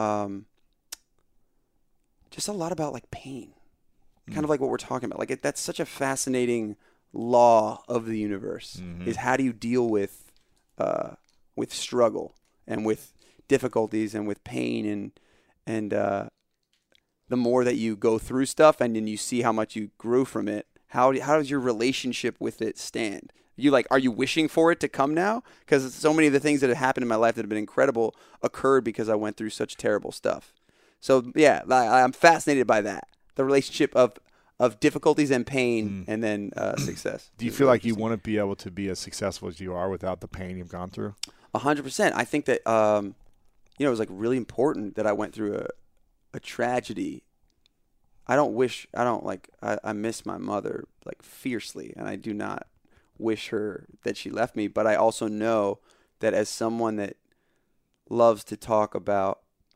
just a lot about like pain, kind of like what we're talking about. Like that's such a fascinating law of the universe. Is how do you deal with struggle and with difficulties and with pain and the more that you go through stuff and then you see how much you grew from it. How does your relationship with it stand? Are you wishing for it to come now? Because so many of the things that have happened in my life that have been incredible occurred because I went through such terrible stuff. So yeah, I'm fascinated by that. The relationship of difficulties and pain and then success. Do you feel like you want to be able to be as successful as you are without the pain you've gone through? 100%. I think that, it was like really important that I went through a tragedy. I miss my mother like fiercely, and I do not wish her that she left me. But I also know that as someone that loves to talk about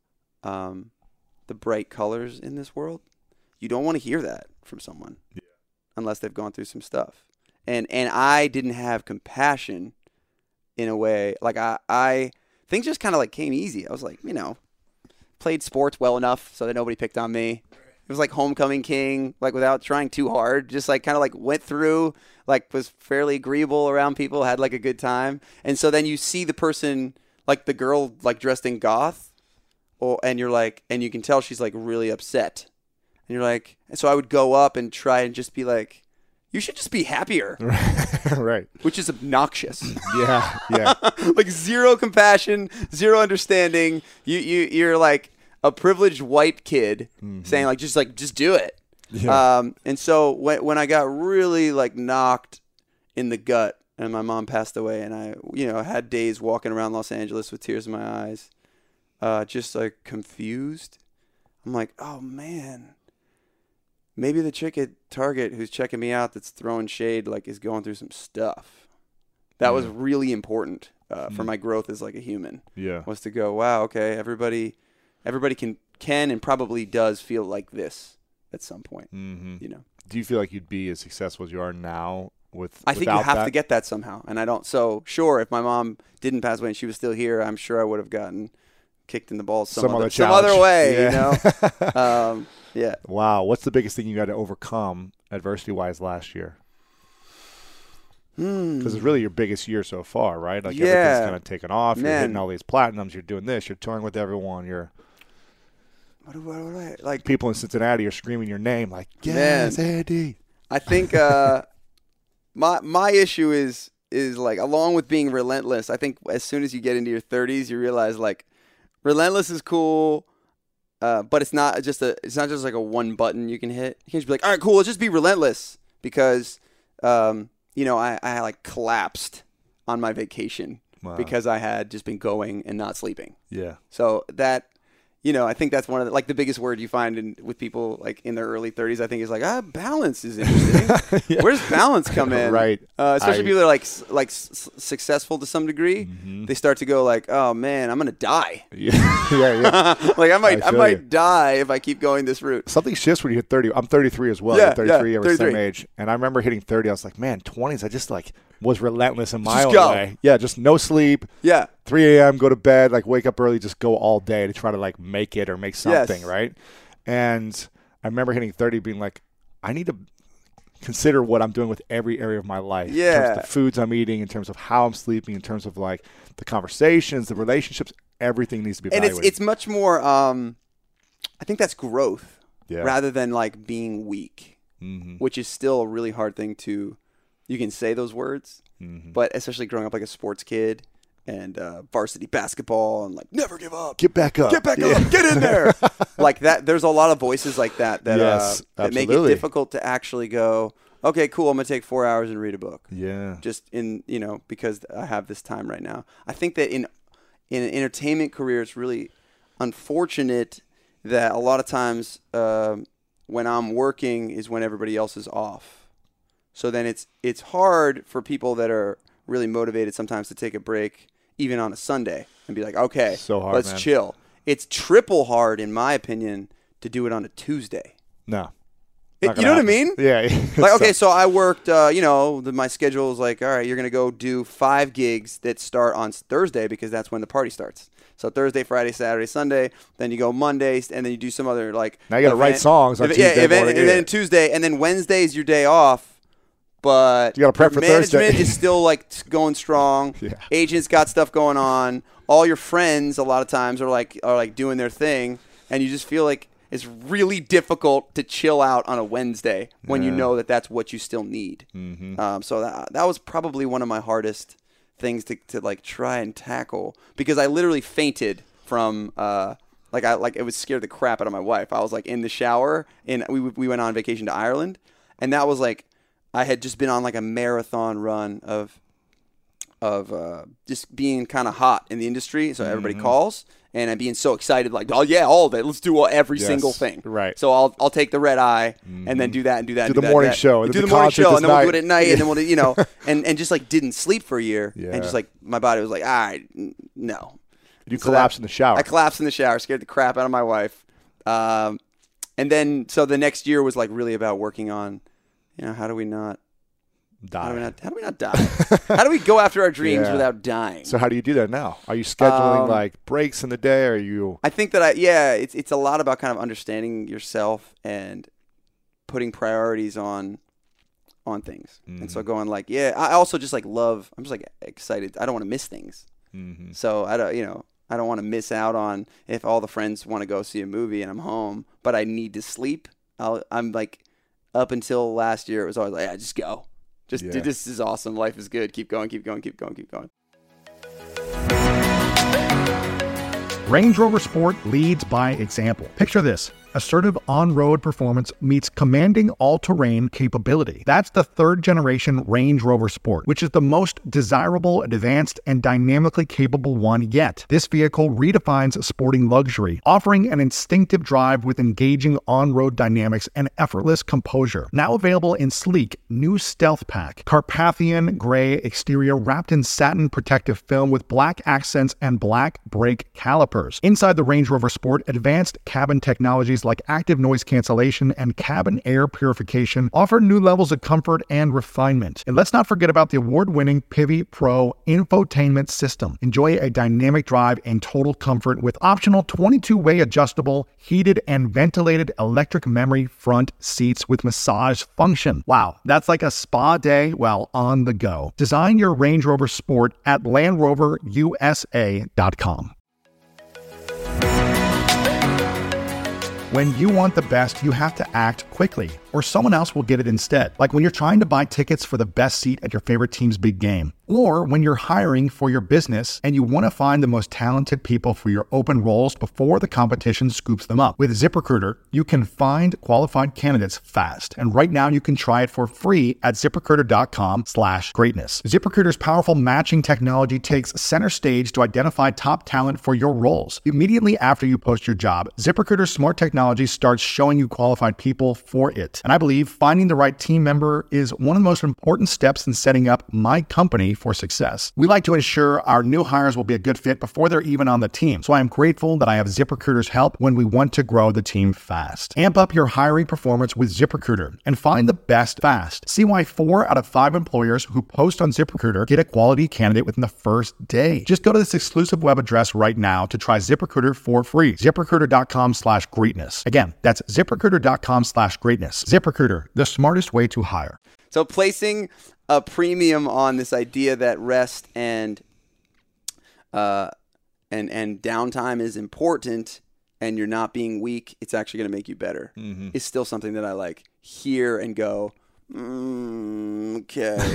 the bright colors in this world, you don't want to hear that from someone unless they've gone through some stuff. And I didn't have compassion in a way. Like I things just kind of like came easy. I was like, played sports well enough so that nobody picked on me. It was like homecoming king, like without trying too hard, just like kind of like went through, like was fairly agreeable around people, had like a good time. And so then you see the person, like the girl like dressed in goth, and you're like, and you can tell she's like really upset. And you're like, and so I would go up and try and just be like, you should just be happier. Right. Which is obnoxious. Yeah. Like zero compassion, zero understanding. You're like a privileged white kid saying just do it. Yeah. And so when I got really like knocked in the gut and my mom passed away and I, had days walking around Los Angeles with tears in my eyes, just like confused. I'm like, oh man, maybe the chick at Target who's checking me out that's throwing shade like is going through some stuff. That was really important for my growth as like a human. Yeah. Was to go, wow, okay, everybody can and probably does feel like this at some point. Mm-hmm. Do you feel like you'd be as successful as you are now I think you have to get that somehow, and I don't. So sure, if my mom didn't pass away and she was still here, I'm sure I would have gotten kicked in the balls some other way. Yeah. Yeah. Wow. What's the biggest thing you had to overcome adversity-wise last year? Because it's really your biggest year so far, right? Like everything's kind of taken off. You're hitting all these platinums. You're doing this. You're touring with everyone. What do I like? People in Cincinnati are screaming your name, like, yes, Andy. I think my issue is like, along with being relentless, I think as soon as you get into your 30s, you realize like relentless is cool, but it's not just like a one button you can hit. You can just be like, all right, cool, let's just be relentless because I like collapsed on my vacation because I had just been going and not sleeping. Yeah. So that. I think that's one of the biggest word you find with people like in their early 30s. I think is like balance is interesting. Yeah. Where does balance come in? Right. Especially people that are successful to some degree. Mm-hmm. They start to go like, oh man, I'm gonna die. Yeah. Like I might die if I keep going this route. Something shifts when you hit 30. I'm 33 as well. Yeah, 33. I was 33. same age, and I remember hitting 30. I was like, man, 20s. I just was relentless in my own way. Yeah, just no sleep. Yeah. 3 a.m., go to bed, wake up early, just go all day to try to make it or make something, right? And I remember hitting 30 being like, I need to consider what I'm doing with every area of my life. Yeah. In terms of the foods I'm eating, in terms of how I'm sleeping, in terms of the conversations, the relationships, everything needs to be evaluated. And it's much more, I think that's growth rather than being weak, which is still a really hard thing you can say those words, but especially growing up like a sports kid and varsity basketball and never give up, get back up, get in there. Like that, there's a lot of voices like that that make it difficult to actually go, okay, cool, I'm going to take 4 hours and read a book. Yeah. Just because I have this time right now. I think that in an entertainment career, it's really unfortunate that a lot of times when I'm working is when everybody else is off. So then it's hard for people that are really motivated sometimes to take a break, even on a Sunday, and be like, okay, so hard, let's chill. It's triple hard, in my opinion, to do it on a Tuesday. No. You know what I mean? Yeah. Okay, so I worked, my schedule is like, all right, you're going to go do 5 gigs that start on Thursday because that's when the party starts. So Thursday, Friday, Saturday, Sunday, then you go Mondays, and then you do some other Now you got to write songs on Tuesday morning. And then Tuesday, and then Wednesday is your day off. But you got to prep for Thursday. Management is still going strong. Yeah. Agents got stuff going on. All your friends a lot of times are doing their thing, and you just feel like it's really difficult to chill out on a Wednesday when you know that that's what you still need. Mm-hmm. So that was probably one of my hardest things to try and tackle because I literally fainted from it was scared the crap out of my wife. I was in the shower and we went on vacation to Ireland, and that was I had just been on a marathon run of just being kind of hot in the industry. So everybody calls. And I'm being so excited, like, oh yeah, all of it. Let's do every single thing. Right. So I'll take the red eye and then do that and do that. Do the morning show. Do the morning show, and then we'll do it at night, and then we'll, and just like didn't sleep for a year, and just like my body was like, all right, no. You collapsed in the shower. I collapsed in the shower, scared the crap out of my wife, and then so the next year was like really about working on, how do we not die? How do we not die? How do we go after our dreams without dying? So how do you do that now? Are you scheduling like breaks in the day? Or are you? I think that it's a lot about kind of understanding yourself and putting priorities on things. And so going like, I also just like love. I'm just like excited. I don't want to miss things. So I don't want to miss out on if all the friends want to go see a movie and I'm home, but I need to sleep. I'm like, up until last year, it was always like, just go. This is awesome. Life is good. Keep going, keep going, keep going, keep going. Range Rover Sport leads by example. Picture this. Assertive on-road performance meets commanding all-terrain capability. That's the third-generation Range Rover Sport, which is the most desirable, advanced, and dynamically capable one yet. This vehicle redefines sporting luxury, offering an instinctive drive with engaging on-road dynamics and effortless composure. Now available in sleek, new Stealth Pack, Carpathian gray exterior wrapped in satin protective film with black accents and black brake calipers. Inside the Range Rover Sport, advanced cabin technologies like active noise cancellation and cabin air purification offer new levels of comfort and refinement. And let's not forget about the award-winning Pivi Pro infotainment system. Enjoy a dynamic drive and total comfort with optional 22-way adjustable, heated and ventilated electric memory front seats with massage function. Wow, that's like a spa day while on the go. Design your Range Rover Sport at LandRoverUSA.com. When you want the best, you have to act quickly, or someone else will get it instead. Like when you're trying to buy tickets for the best seat at your favorite team's big game. Or when you're hiring for your business and you want to find the most talented people for your open roles before the competition scoops them up. With ZipRecruiter, you can find qualified candidates fast. And right now you can try it for free at ZipRecruiter.com/greatness. ZipRecruiter's powerful matching technology takes center stage to identify top talent for your roles. Immediately after you post your job, ZipRecruiter's smart technology starts showing you qualified people for it. And I believe finding the right team member is one of the most important steps in setting up my company for success. We like to ensure our new hires will be a good fit before they're even on the team. So I am grateful that I have ZipRecruiter's help when we want to grow the team fast. Amp up your hiring performance with ZipRecruiter and find the best fast. See why 4 out of 5 employers who post on ZipRecruiter get a quality candidate within the first day. Just go to this exclusive web address right now to try ZipRecruiter for free. ZipRecruiter.com/greatness. Again, that's ZipRecruiter.com/greatness. ZipRecruiter, the smartest way to hire. So placing a premium on this idea that rest and downtime is important, and you're not being weak, it's actually going to make you better. Is still something that I like hear and go, okay.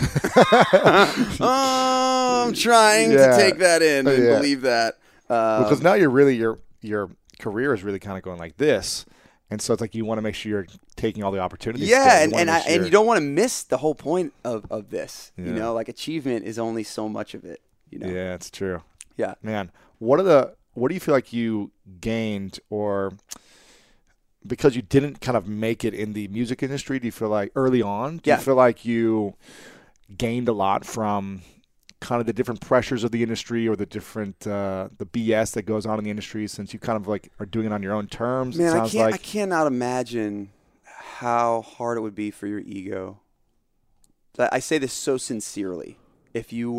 I'm trying to take that in and believe that. Because now you're really your career is really kind of going like this. And so it's like you want to make sure you're taking all the opportunities. Yeah, and you don't want to miss the whole point of this. Yeah. Like achievement is only so much of it. Yeah, it's true. Yeah, man. What do you feel like you gained, or because you didn't kind of make it in the music industry? Do you feel like early on? Do you feel like you gained a lot from kind of the different pressures of the industry, or the different the BS that goes on in the industry, since you kind of like are doing it on your own terms? Man, I cannot imagine how hard it would be for your ego. I say this so sincerely. If you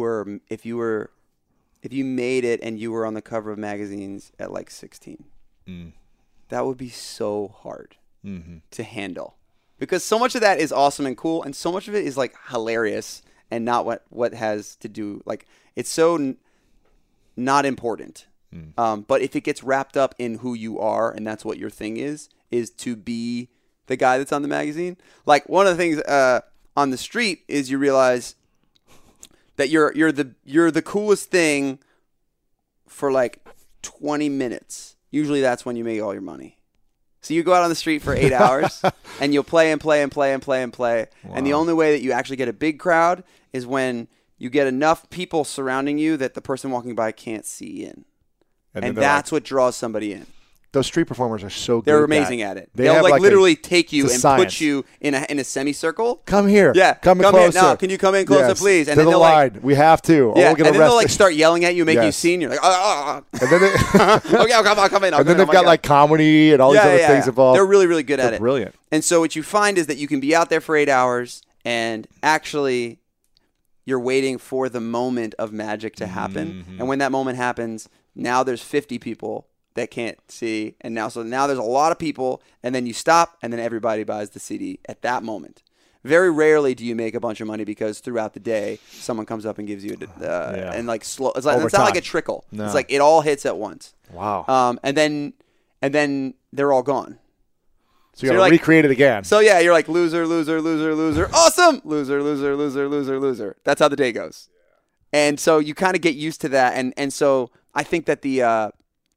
made it and you were on the cover of magazines at like 16, that would be so hard to handle, because so much of that is awesome and cool, and so much of it is like hilarious. And not what has to do, like, it's so not important. But if it gets wrapped up in who you are, and that's what your thing is to be the guy that's on the magazine. Like, one of the things on the street is you realize that you're the coolest thing for like 20 minutes. Usually that's when you make all your money. So you go out on the street for 8 hours, and you'll play and play and play and play and play. Wow. And the only way that you actually get a big crowd is when you get enough people surrounding you that the person walking by can't see in. And that's what draws somebody in. Those street performers are so good. They're amazing at it. They They'll have like literally it's take you and science. put you in a semicircle. Come here. Yeah. Come here. closer. No, can you come in closer, Yes. please? And to then the they'll line. like, We have to. yeah, Or we'll and get then they'll like arrested. start yelling at you, make you Yes. see, and you're like, ah. And then they, Okay, come on. and then they've got like comedy and all these other things involved. They're really, really good at They're it. brilliant. And so what you find is that you can be out there for 8 hours and actually you're waiting for the moment of magic to happen. And when that moment happens, now there's 50 people that can't see. And now there's a lot of people, and then you stop, and then everybody buys the CD at that moment. Very rarely do you make a bunch of money because throughout the day, someone comes up and gives you and like slow. It's not like a trickle. No. It's like it all hits at once. Wow. And then they're all gone. So you got to like, recreate it again. So yeah, you're like loser, awesome, loser. That's how the day goes. And so you kind of get used to that, and so I think that the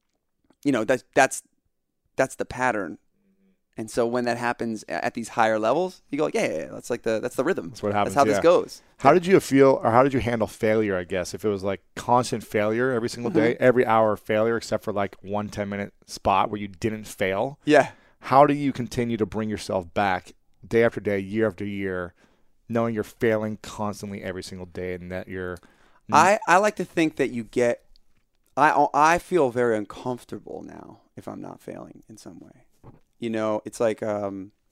that's the pattern. And so when that happens at these higher levels, you go like, yeah, that's the rhythm. That's what happens. That's how this goes. How did you feel, or how did you handle failure? I guess if it was like constant failure every single day, every hour of failure, except for like 1 10-minute spot where you didn't fail. Yeah. How do you continue to bring yourself back day after day, year after year, knowing you're failing constantly every single day, and that you're? I like to think that you get. I feel very uncomfortable now if I'm not failing in some way. You know, it's like I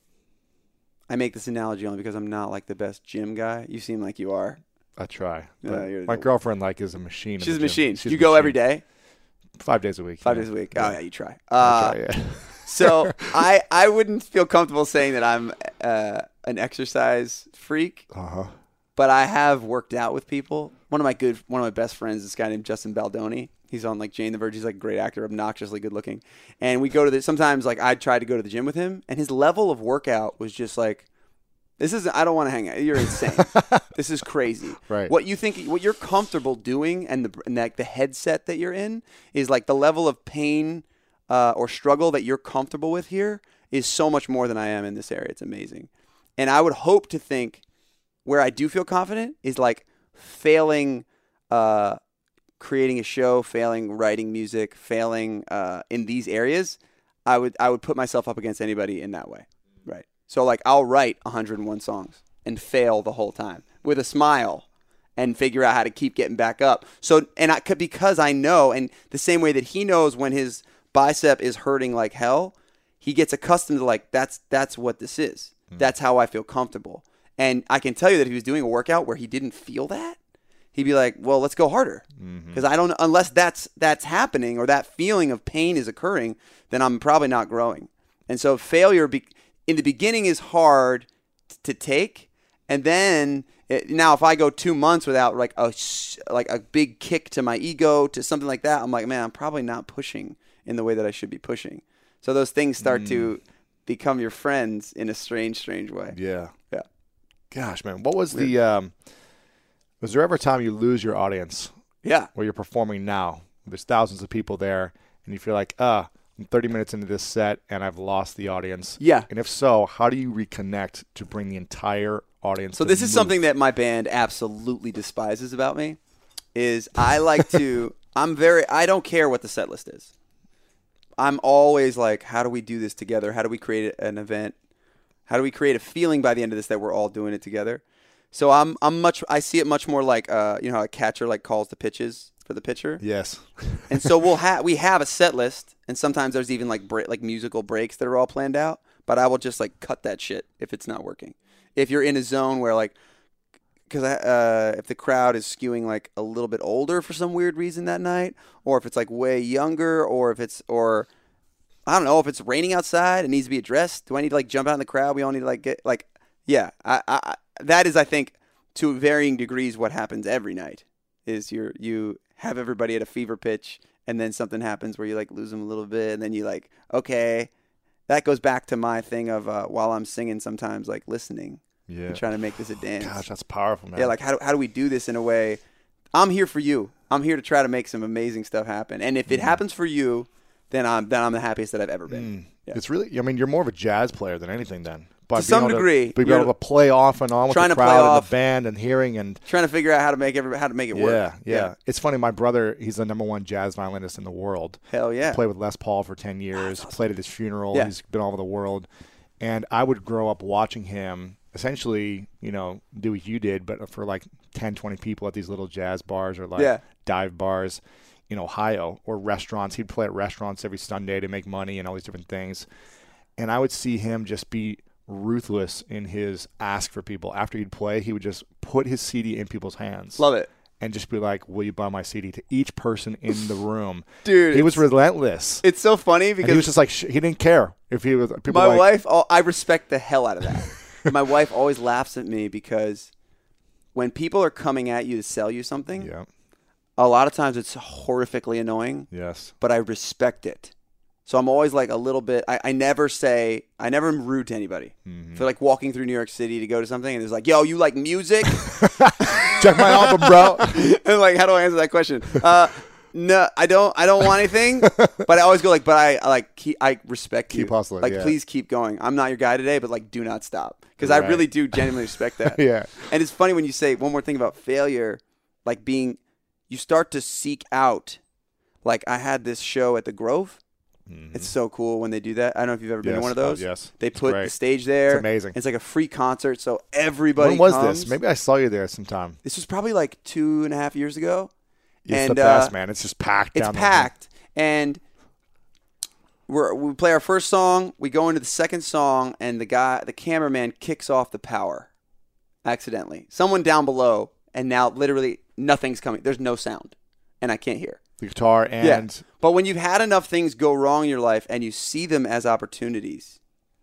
make this analogy only because I'm not like the best gym guy. You seem like you are. I try. Yeah, my girlfriend is a machine. She's a machine. You go every day? 5 days a week. 5 days a week. Oh yeah, you try. I try, yeah. So I wouldn't feel comfortable saying that I'm an exercise freak. But I have worked out with people. One of my best friends is this guy named Justin Baldoni. He's on like Jane the Virgin. He's like a great actor, obnoxiously good looking. And we go to sometimes like I'd try to go to the gym with him, and his level of workout was just like, I don't want to hang out. You're insane. This is crazy. Right. What you're comfortable doing and the headset that you're in is like the level of pain or struggle that you're comfortable with here is so much more than I am in this area. It's amazing. And I would hope to think where I do feel confident is like failing creating a show, failing writing music, failing in these areas. I would put myself up against anybody in that way. Right. So like I'll write 101 songs and fail the whole time with a smile and figure out how to keep getting back up. So because I know, and the same way that he knows when his bicep is hurting like hell, he gets accustomed to like that's what this is. That's how I feel comfortable. And I can tell you that if he was doing a workout where he didn't feel that, he'd be like, well, let's go harder. Because unless that's happening or that feeling of pain is occurring, then I'm probably not growing. And so failure in the beginning is hard to take. And then now if I go 2 months without like a big kick to my ego to something like that, I'm like, man, I'm probably not pushing in the way that I should be pushing. So those things start to become your friends in a strange way. Yeah. Yeah. Gosh, man. What was was there ever a time you lose your audience? Yeah. Where you're performing now. There's thousands of people there, and you feel like, I'm 30 minutes into this set, and I've lost the audience. Yeah. And if so, how do you reconnect to bring the entire audience So this is something that my band absolutely despises about me, is I like to – I don't care what the set list is. I'm always like, how do we do this together? How do we create an event? How do we create a feeling by the end of this that we're all doing it together? So I see it much more like how a catcher like calls the pitches for the pitcher. Yes. And so we have a set list, and sometimes there's even like musical breaks that are all planned out. But I will just like cut that shit if it's not working. If you're in a zone where like, because if the crowd is skewing like a little bit older for some weird reason that night, or if it's like way younger, or I don't know, if it's raining outside, it needs to be addressed. Do I need to like jump out in the crowd? We all need to like get like, yeah. That is, I think, to varying degrees what happens every night is you have everybody at a fever pitch, and then something happens where you like lose them a little bit, and then you like, okay, that goes back to my thing of while I'm singing sometimes like listening and trying to make this a dance. Gosh, that's powerful, man. Yeah, like how do we do this in a way? I'm here for you. I'm here to try to make some amazing stuff happen, and if it happens for you, then I'm the happiest that I've ever been. Yeah. It's really, I mean, you're more of a jazz player than anything then. by to some degree, being able to play off and on with trying the to play crowd and off, the band and hearing and trying to figure out how to make it work. Yeah. It's funny. My brother, he's the #1 jazz violinist in the world. Hell yeah. Played with Les Paul for 10 years. Awesome. Played at his funeral. Yeah. He's been all over the world. And I would grow up watching him essentially, do what you did, but for like 10, 20 people at these little jazz bars or like dive bars in Ohio or restaurants. He'd play at restaurants every Sunday to make money and all these different things. And I would see him just be ruthless in his ask for people. After he'd play, he would just put his CD in people's hands. Love it. And just be like, will you buy my CD to each person in the room? Dude. He was relentless. It's so funny because and he was just like, he didn't care if he was. People my like, wife, I respect the hell out of that. My wife always laughs at me because when people are coming at you to sell you something, a lot of times it's horrifically annoying. Yes. But I respect it. So I'm always like a little bit, I never am rude to anybody. Mm-hmm. So like walking through New York City to go to something and it's like, yo, you like music? Check my album, bro. And like, how do I answer that question? No, I don't want anything, but I always go like, but I respect you. Keep hustling. Like, please keep going. I'm not your guy today, but like, do not stop. Because Right. I really do genuinely respect that. Yeah. And it's funny when you say one more thing about failure, like you start to seek out, like I had this show at the Grove. Mm-hmm. It's so cool when they do that. I don't know if you've ever been to one of those. Yes. They It's put great. the stage there. It's amazing. It's like a free concert, so everybody When was comes. this? Maybe I saw you there sometime. This was probably like 2.5 years ago. It's the best, man. It's just packed. It's down packed, and we play our first song. We go into the second song, and the cameraman kicks off the power accidentally. Someone down below, and now literally nothing's coming. There's no sound, and I can't hear. The guitar and But when you've had enough things go wrong in your life, and you see them as opportunities,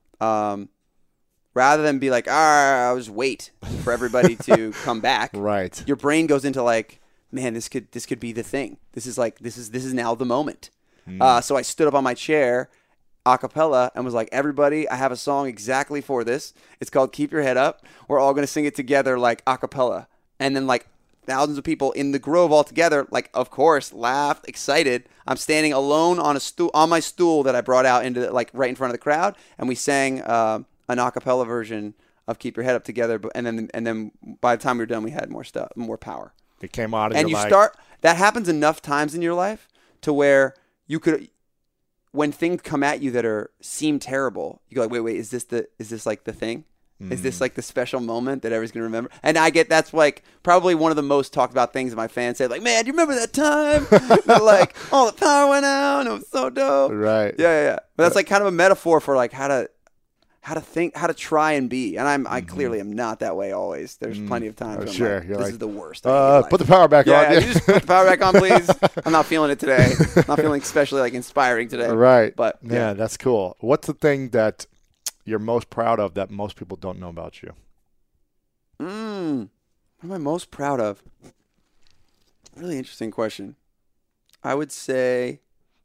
rather than be like, I'll just wait for everybody to come back. Right. Your brain goes into like, man, this could be the thing. This is now the moment. So I stood up on my chair, a cappella, and was like, everybody, I have a song exactly for this. It's called Keep Your Head Up. We're all going to sing it together like a cappella. And then like thousands of people in the Grove all together, like, of course, laughed, excited. I'm standing alone on my stool that I brought out into like right in front of the crowd. And we sang an a cappella version of Keep Your Head Up together. And then by the time we were done, we had more power. It came out of and your you life. that happens enough times in your life to where you could, when things come at you that seem terrible, you go like, wait, is this like the thing? Is this like the special moment that everyone's gonna remember? And that's like probably one of the most talked about things that my fans say, like, man, do you remember that time? That, like, all the power went out and it was so dope. Right. Yeah. But that's like kind of a metaphor for like how to think, how to try and be. And I clearly am not that way always. There's plenty of times when sure. I'm You're this like, is the worst. Put the power back on. Yeah, you just put the power back on, please. I'm not feeling it today. Not feeling especially like inspiring today. Right. But yeah, that's cool. What's the thing that you're most proud of that most people don't know about you? What am I most proud of? Really interesting question. I would say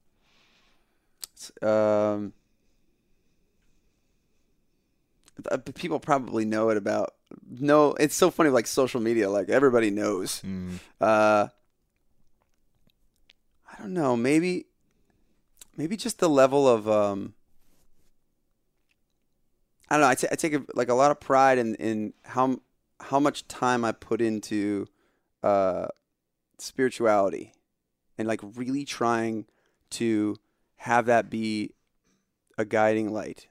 people probably know it about. No, it's so funny, like social media, like everybody knows. I don't know, maybe just the level of I don't know. I take a lot of pride in how much time I put into spirituality, and like really trying to have that be a guiding light.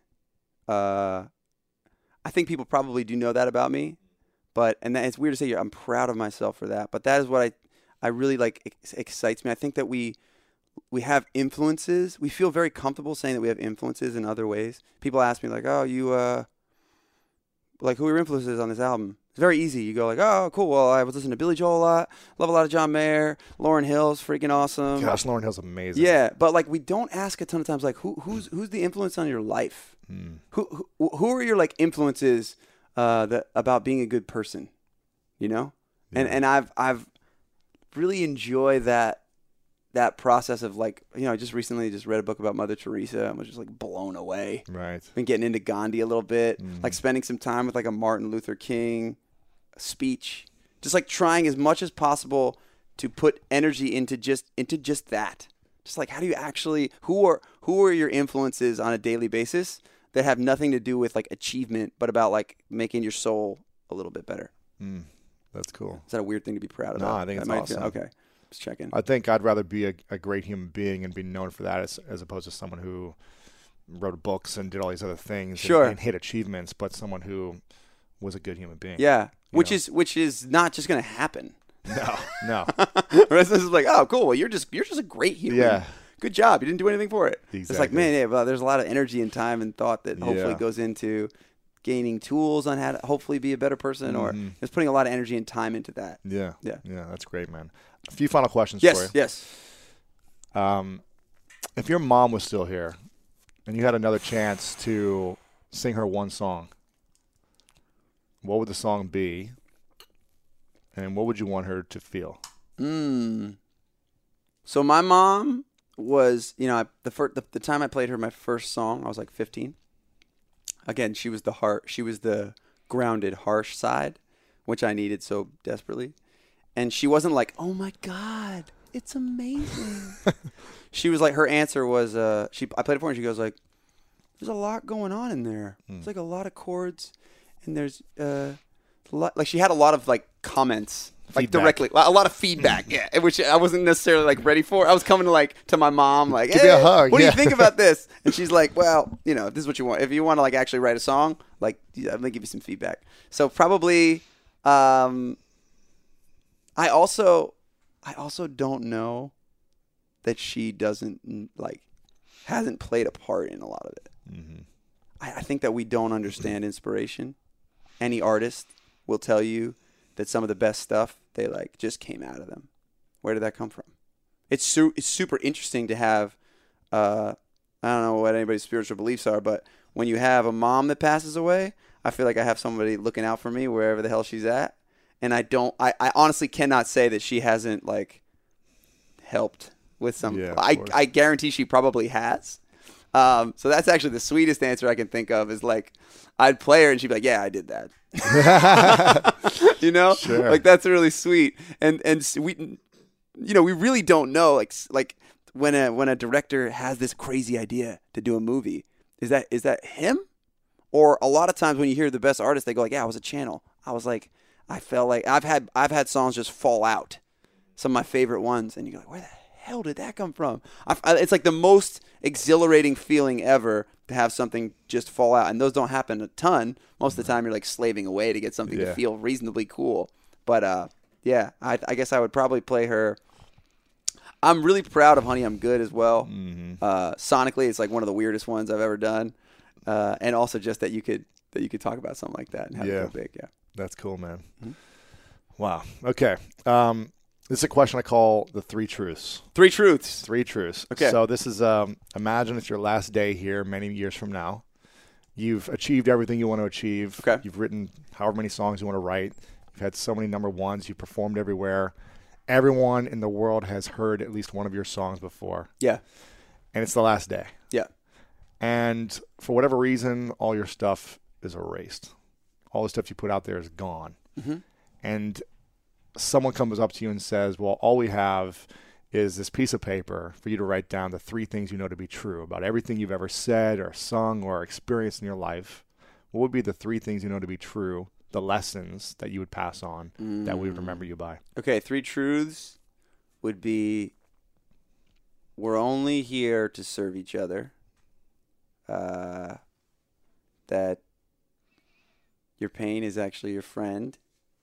I think people probably do know that about me, and it's weird to say I'm proud of myself for that, but that is what I really like excites me. I think that we have influences. We feel very comfortable saying that we have influences in other ways. People ask me like, oh, you, like who are your influences on this album? It's very easy. You go like, oh, cool. Well, I was listening to Billy Joel a lot. Love a lot of John Mayer. Lauryn Hill's freaking awesome. Gosh, Lauryn Hill's amazing. Yeah, but like we don't ask a ton of times like who's the influence on your life? Who are your like influences that about being a good person? You know, and I've really enjoyed that process of like, you know, I just recently read a book about Mother Teresa and was just like blown away. Right. Been getting into Gandhi a little bit, like spending some time with like a Martin Luther King speech, just like trying as much as possible to put energy into just that. Just like, how do you actually, who are your influences on a daily basis that have nothing to do with like achievement, but about like making your soul a little bit better. That's cool. Is that a weird thing to be proud of? No, I think it's awesome. Okay, just checking. I think I'd rather be a great human being and be known for that as opposed to someone who wrote books and did all these other things Sure. and hit achievements, but someone who was a good human being. Yeah, which know? is not just going to happen. No. The rest of us is like, oh, cool. Well, you're just a great human. Yeah. Good job. You didn't do anything for it. Exactly. It's like, man, yeah, well, there's a lot of energy and time and thought that hopefully goes into gaining tools on how to hopefully be a better person, or just putting a lot of energy and time into that. Yeah. Yeah. Yeah, that's great, man. A few final questions for you. Yes. If your mom was still here and you had another chance to sing her one song, what would the song be? And what would you want her to feel? So my mom was, the time I played her my first song, I was like 15. Again, she was the grounded, harsh side, which I needed so desperately. And she wasn't like, oh my God, it's amazing. She was like, her answer was, I played it for her and she goes like, there's a lot going on in there. It's like a lot of chords and there's a lot, like she had a lot of like comments. Like directly, a lot of feedback, which I wasn't necessarily like ready for. I was coming to my mom, like, give me a hug. What do you think about this? And she's like, well, this is what you want. If you want to like actually write a song, like, I'm gonna give you some feedback. So probably, I also don't know that she hasn't played a part in a lot of it. I think that we don't understand inspiration. Any artist will tell you that some of the best stuff, they like just came out of them. Where did that come from? It's super interesting to have, I don't know what anybody's spiritual beliefs are, but when you have a mom that passes away, I feel like I have somebody looking out for me wherever the hell she's at. And I honestly cannot say that she hasn't like helped with some, I guarantee she probably has. So that's actually the sweetest answer I can think of is like, I'd play her and she'd be like, yeah, I did that. Sure. Like that's really sweet. And we, we really don't know like when a director has this crazy idea to do a movie, is that him? Or a lot of times when you hear the best artists, they go like, yeah, I was a channel. I was like, I felt like I've had songs just fall out. Some of my favorite ones. And you go like, where the hell did that come from? It's like the most exhilarating feeling ever to have something just fall out, and those don't happen a ton. Most of the time, you're like slaving away to get something to feel reasonably cool. But I guess I would probably play her. I'm really proud of Honey, I'm Good as well. Sonically, it's like one of the weirdest ones I've ever done, and also just that you could talk about something like that and have it go big. Yeah, that's cool, man. Wow. Okay. This is a question I call the three truths. Three truths. Three truths. Okay. So this is, imagine it's your last day here many years from now. You've achieved everything you want to achieve. Okay. You've written however many songs you want to write. You've had so many number ones. You've performed everywhere. Everyone in the world has heard at least one of your songs before. Yeah. And it's the last day. Yeah. And for whatever reason, all your stuff is erased. All the stuff you put out there is gone. And someone comes up to you and says, well, all we have is this piece of paper for you to write down the three things you know to be true about everything you've ever said or sung or experienced in your life. What would be the three things you know to be true, the lessons that you would pass on that we would remember you by? Okay, three truths would be we're only here to serve each other, that your pain is actually your friend,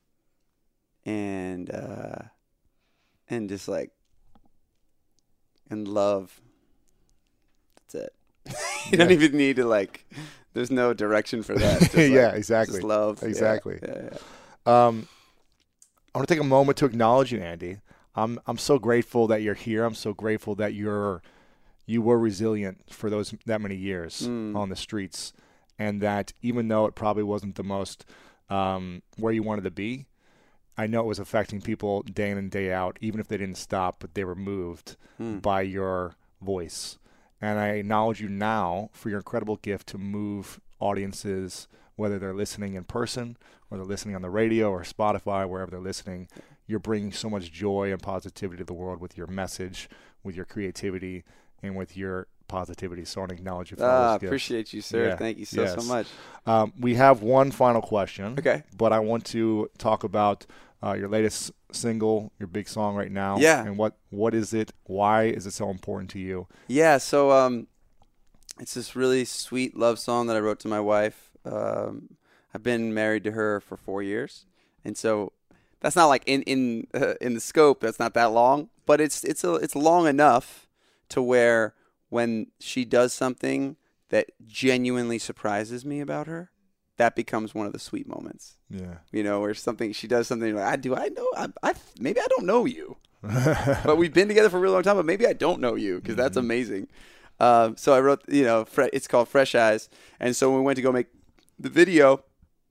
and just like, and love. That's it. You don't even need to like, there's no direction for that. Just like, exactly. Just love. Exactly. Yeah. I want to take a moment to acknowledge you, Andy. I'm so grateful that you're here. I'm so grateful that you were resilient for that many years on the streets, and that even though it probably wasn't the most where you wanted to be, I know it was affecting people day in and day out, even if they didn't stop, but they were moved by your voice. And I acknowledge you now for your incredible gift to move audiences, whether they're listening in person or they're listening on the radio or Spotify, wherever they're listening. You're bringing so much joy and positivity to the world with your message, with your creativity, and with your positivity. So I want to acknowledge you for all those gifts. Appreciate you, sir. Yeah. Thank you so much. We have one final question. Okay. But I want to talk about your latest single, your big song right now. Yeah. And what is it? Why is it so important to you? Yeah, so it's this really sweet love song that I wrote to my wife. I've been married to her for 4 years, and so that's not like in the scope. That's not that long, but it's long enough to where when she does something that genuinely surprises me about her, that becomes one of the sweet moments. Yeah. Where she does something you're like, maybe I don't know you, but we've been together for a really long time, but maybe I don't know you, because that's amazing. So I wrote, it's called Fresh Eyes. And so when we went to go make the video,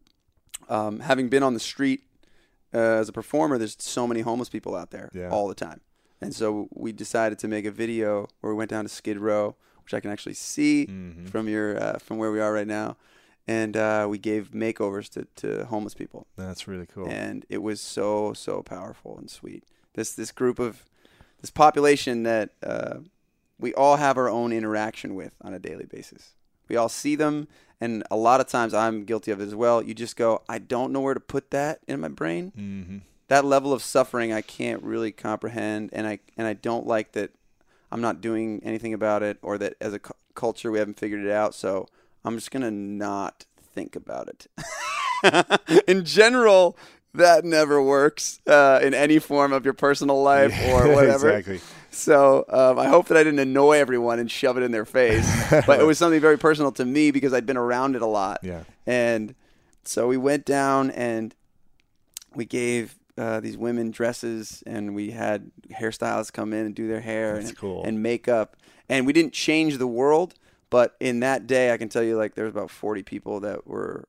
having been on the street as a performer, there's so many homeless people out there all the time. And so we decided to make a video where we went down to Skid Row, which I can actually see from where we are right now. And we gave makeovers to homeless people. That's really cool. And it was so, so powerful and sweet. This group of, this population that we all have our own interaction with on a daily basis. We all see them, and a lot of times I'm guilty of it as well. You just go, I don't know where to put that in my brain. Mm-hmm. That level of suffering I can't really comprehend, and I don't like that I'm not doing anything about it, or that as a culture we haven't figured it out, so I'm just going to not think about it. In general, that never works in any form of your personal life or whatever. Exactly. So I hope that I didn't annoy everyone and shove it in their face. But it was something very personal to me because I'd been around it a lot. Yeah. And so we went down and we gave these women dresses, and we had hairstylists come in and do their hair and makeup. And we didn't change the world, but in that day I can tell you, like, there was about 40 people that were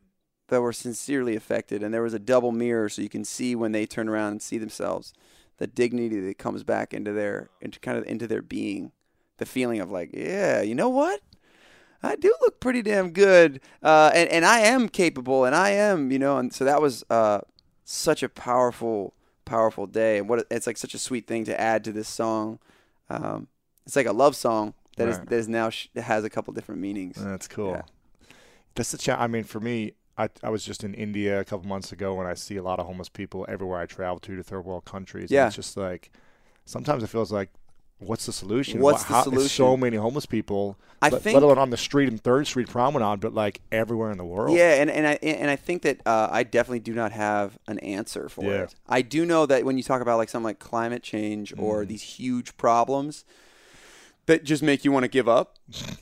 sincerely affected, and there was a double mirror so you can see when they turn around and see themselves, the dignity that comes back into their being, the feeling of like, yeah, you know what? I do look pretty damn good, and I am capable, and I am, and so that was such a powerful day, and it's like such a sweet thing to add to this song. It's like a love song that is now has a couple different meanings. That's cool. Yeah. That's I mean, for me, I was just in India a couple months ago, and I see a lot of homeless people everywhere I travel to third world countries. Yeah. And it's just like, sometimes it feels like, what's the solution? What's the solution? There's so many homeless people, let alone on the street and 3rd Street Promenade, but like everywhere in the world. Yeah, and I think that I definitely do not have an answer for it. I do know that when you talk about like something like climate change or these huge problems that just make you want to give up,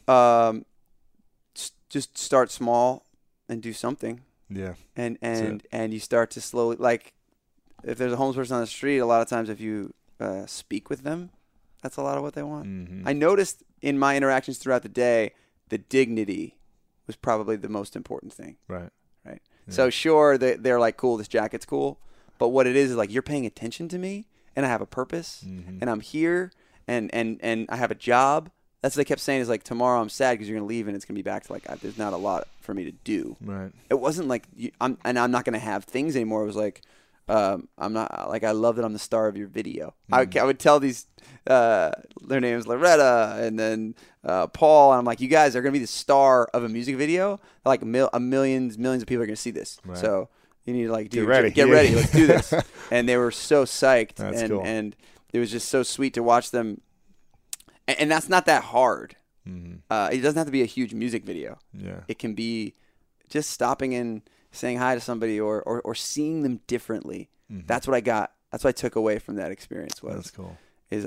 just start small and do something. Yeah. And you start to slowly, like, if there's a homeless person on the street, a lot of times if you speak with them, that's a lot of what they want. Mm-hmm. I noticed in my interactions throughout the day, the dignity was probably the most important thing. Right. Yeah. So sure, they're like, cool, this jacket's cool. But what it is like, you're paying attention to me, and I have a purpose, and I'm here, and I have a job. That's what they kept saying, is like, tomorrow I'm sad because you're going to leave, and it's going to be back to like, there's not a lot for me to do. Right. It wasn't like, I'm not going to have things anymore. It was like, I'm not, like, I love that I'm the star of your video. I would tell these, their names Loretta and then Paul, and I'm like, you guys are going to be the star of a music video. Like millions of people are going to see this. Right. So you need to like, get ready. Let's do this. And they were so psyched. That's cool. And it was just so sweet to watch them. And that's not that hard. Mm-hmm. It doesn't have to be a huge music video. Yeah. It can be just stopping and saying hi to somebody or seeing them differently. Mm-hmm. That's what I got. That's what I took away from that experience. That's cool. Is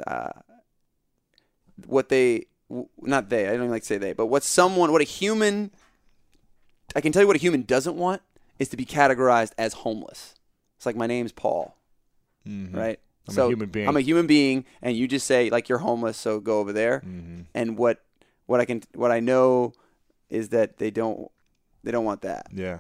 what they, not they, I don't even like to say they, but what a human, I can tell you what a human doesn't want is to be categorized as homeless. It's like, my name's Paul, right? I'm a human being. I'm a human being, and you just say, like, you're homeless, so go over there. Mm-hmm. And what I know is that they don't want that. Yeah.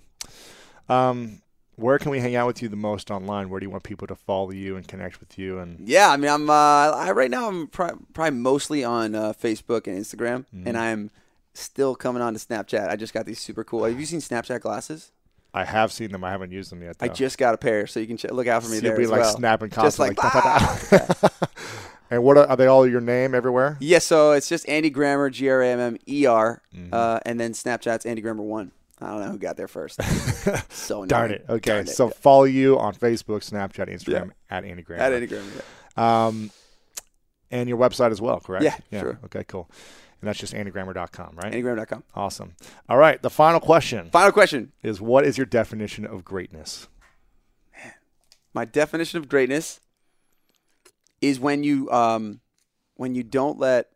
Where can we hang out with you the most online? Where do you want people to follow you and connect with you? And yeah, I mean, I'm right now I'm probably mostly on Facebook and Instagram, and I'm still coming on to Snapchat. I just got these super cool. Have you seen Snapchat glasses? I have seen them. I haven't used them yet, though. I just got a pair, so you can look out for me so there you'll be as like well. snapping Just constantly. like, And what are they all your name everywhere? Yeah, so it's just Andy Grammer, Grammer, and then Snapchat's Andy Grammer 1. I don't know who got there first. So annoying. Darn it. Okay, so follow you on Facebook, Snapchat, Instagram at Andy Grammer. At Andy Grammer, yeah. And your website as well, correct? Yeah, sure. Okay, cool. And that's just andygrammer.com, right? andygrammer.com. Awesome. All right, the final question. Is what is your definition of greatness? My definition of greatness is when you don't let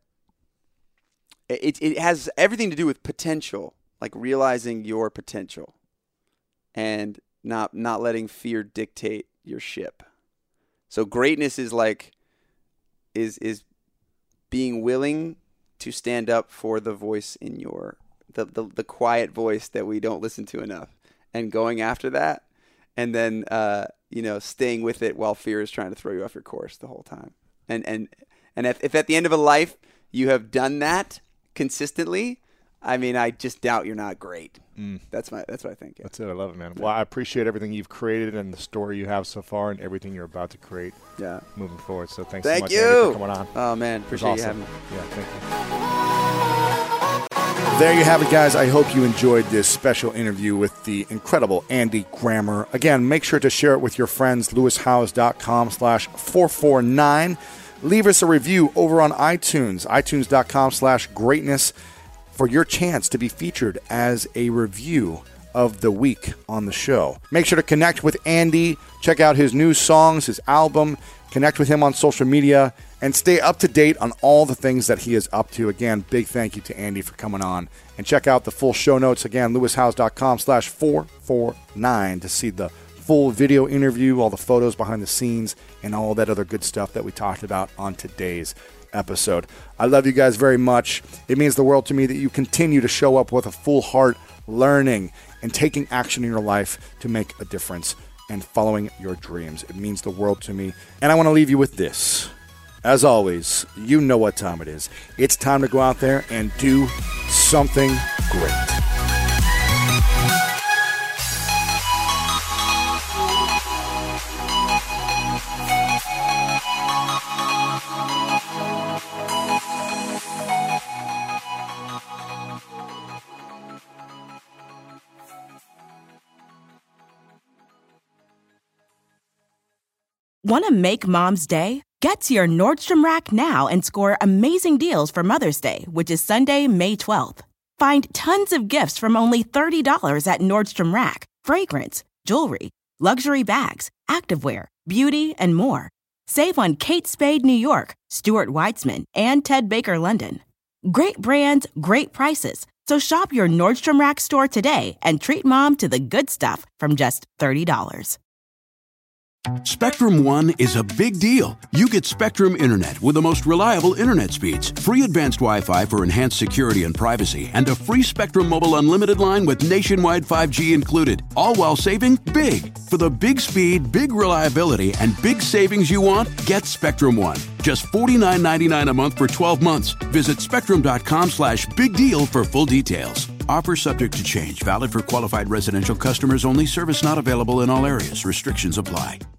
it has everything to do with potential, like realizing your potential and not letting fear dictate your ship. So greatness is like is being willing to stand up for the voice in the quiet voice that we don't listen to enough, and going after that, and then staying with it while fear is trying to throw you off your course the whole time. And if at the end of a life you have done that consistently, I mean, I just doubt you're not great. That's what I think. Yeah. That's it. I love it, man. Well, I appreciate everything you've created and the story you have so far and everything you're about to create moving forward. So thanks so much, Andy, for coming on. Oh, man. Appreciate you having me. Yeah, thank you. There you have it, guys. I hope you enjoyed this special interview with the incredible Andy Grammer. Again, make sure to share it with your friends, lewishowes.com/449. Leave us a review over on iTunes, itunes.com/greatness. for your chance to be featured as a review of the week on the show. Make sure to connect with Andy, check out his new songs, his album, connect with him on social media, and stay up to date on all the things that he is up to. Again, big thank you to Andy for coming on. And check out the full show notes, again, lewishowes.com/449 to see the full video interview, all the photos behind the scenes, and all that other good stuff that we talked about on today's episode. I love you guys very much. It means the world to me that you continue to show up with a full heart, learning and taking action in your life to make a difference and following your dreams. It means the world to me. And I want to leave you with this. As always, you know what time it is. It's time to go out there and do something great. Want to make Mom's day? Get to your Nordstrom Rack now and score amazing deals for Mother's Day, which is Sunday, May 12th. Find tons of gifts from only $30 at Nordstrom Rack. Fragrance, jewelry, luxury bags, activewear, beauty, and more. Save on Kate Spade New York, Stuart Weitzman, and Ted Baker London. Great brands, great prices. So shop your Nordstrom Rack store today and treat Mom to the good stuff from just $30. Spectrum One is a big deal. You get Spectrum Internet with the most reliable internet speeds, free advanced Wi-Fi for enhanced security and privacy, and a free Spectrum Mobile Unlimited line with nationwide 5G included, all while saving big. For the big speed, big reliability, and big savings you want, get Spectrum One. Just $49.99 a month for 12 months. Visit spectrum.com/big deal for full details. Offer subject to change. Valid for qualified residential customers only. Service not available in all areas. Restrictions apply.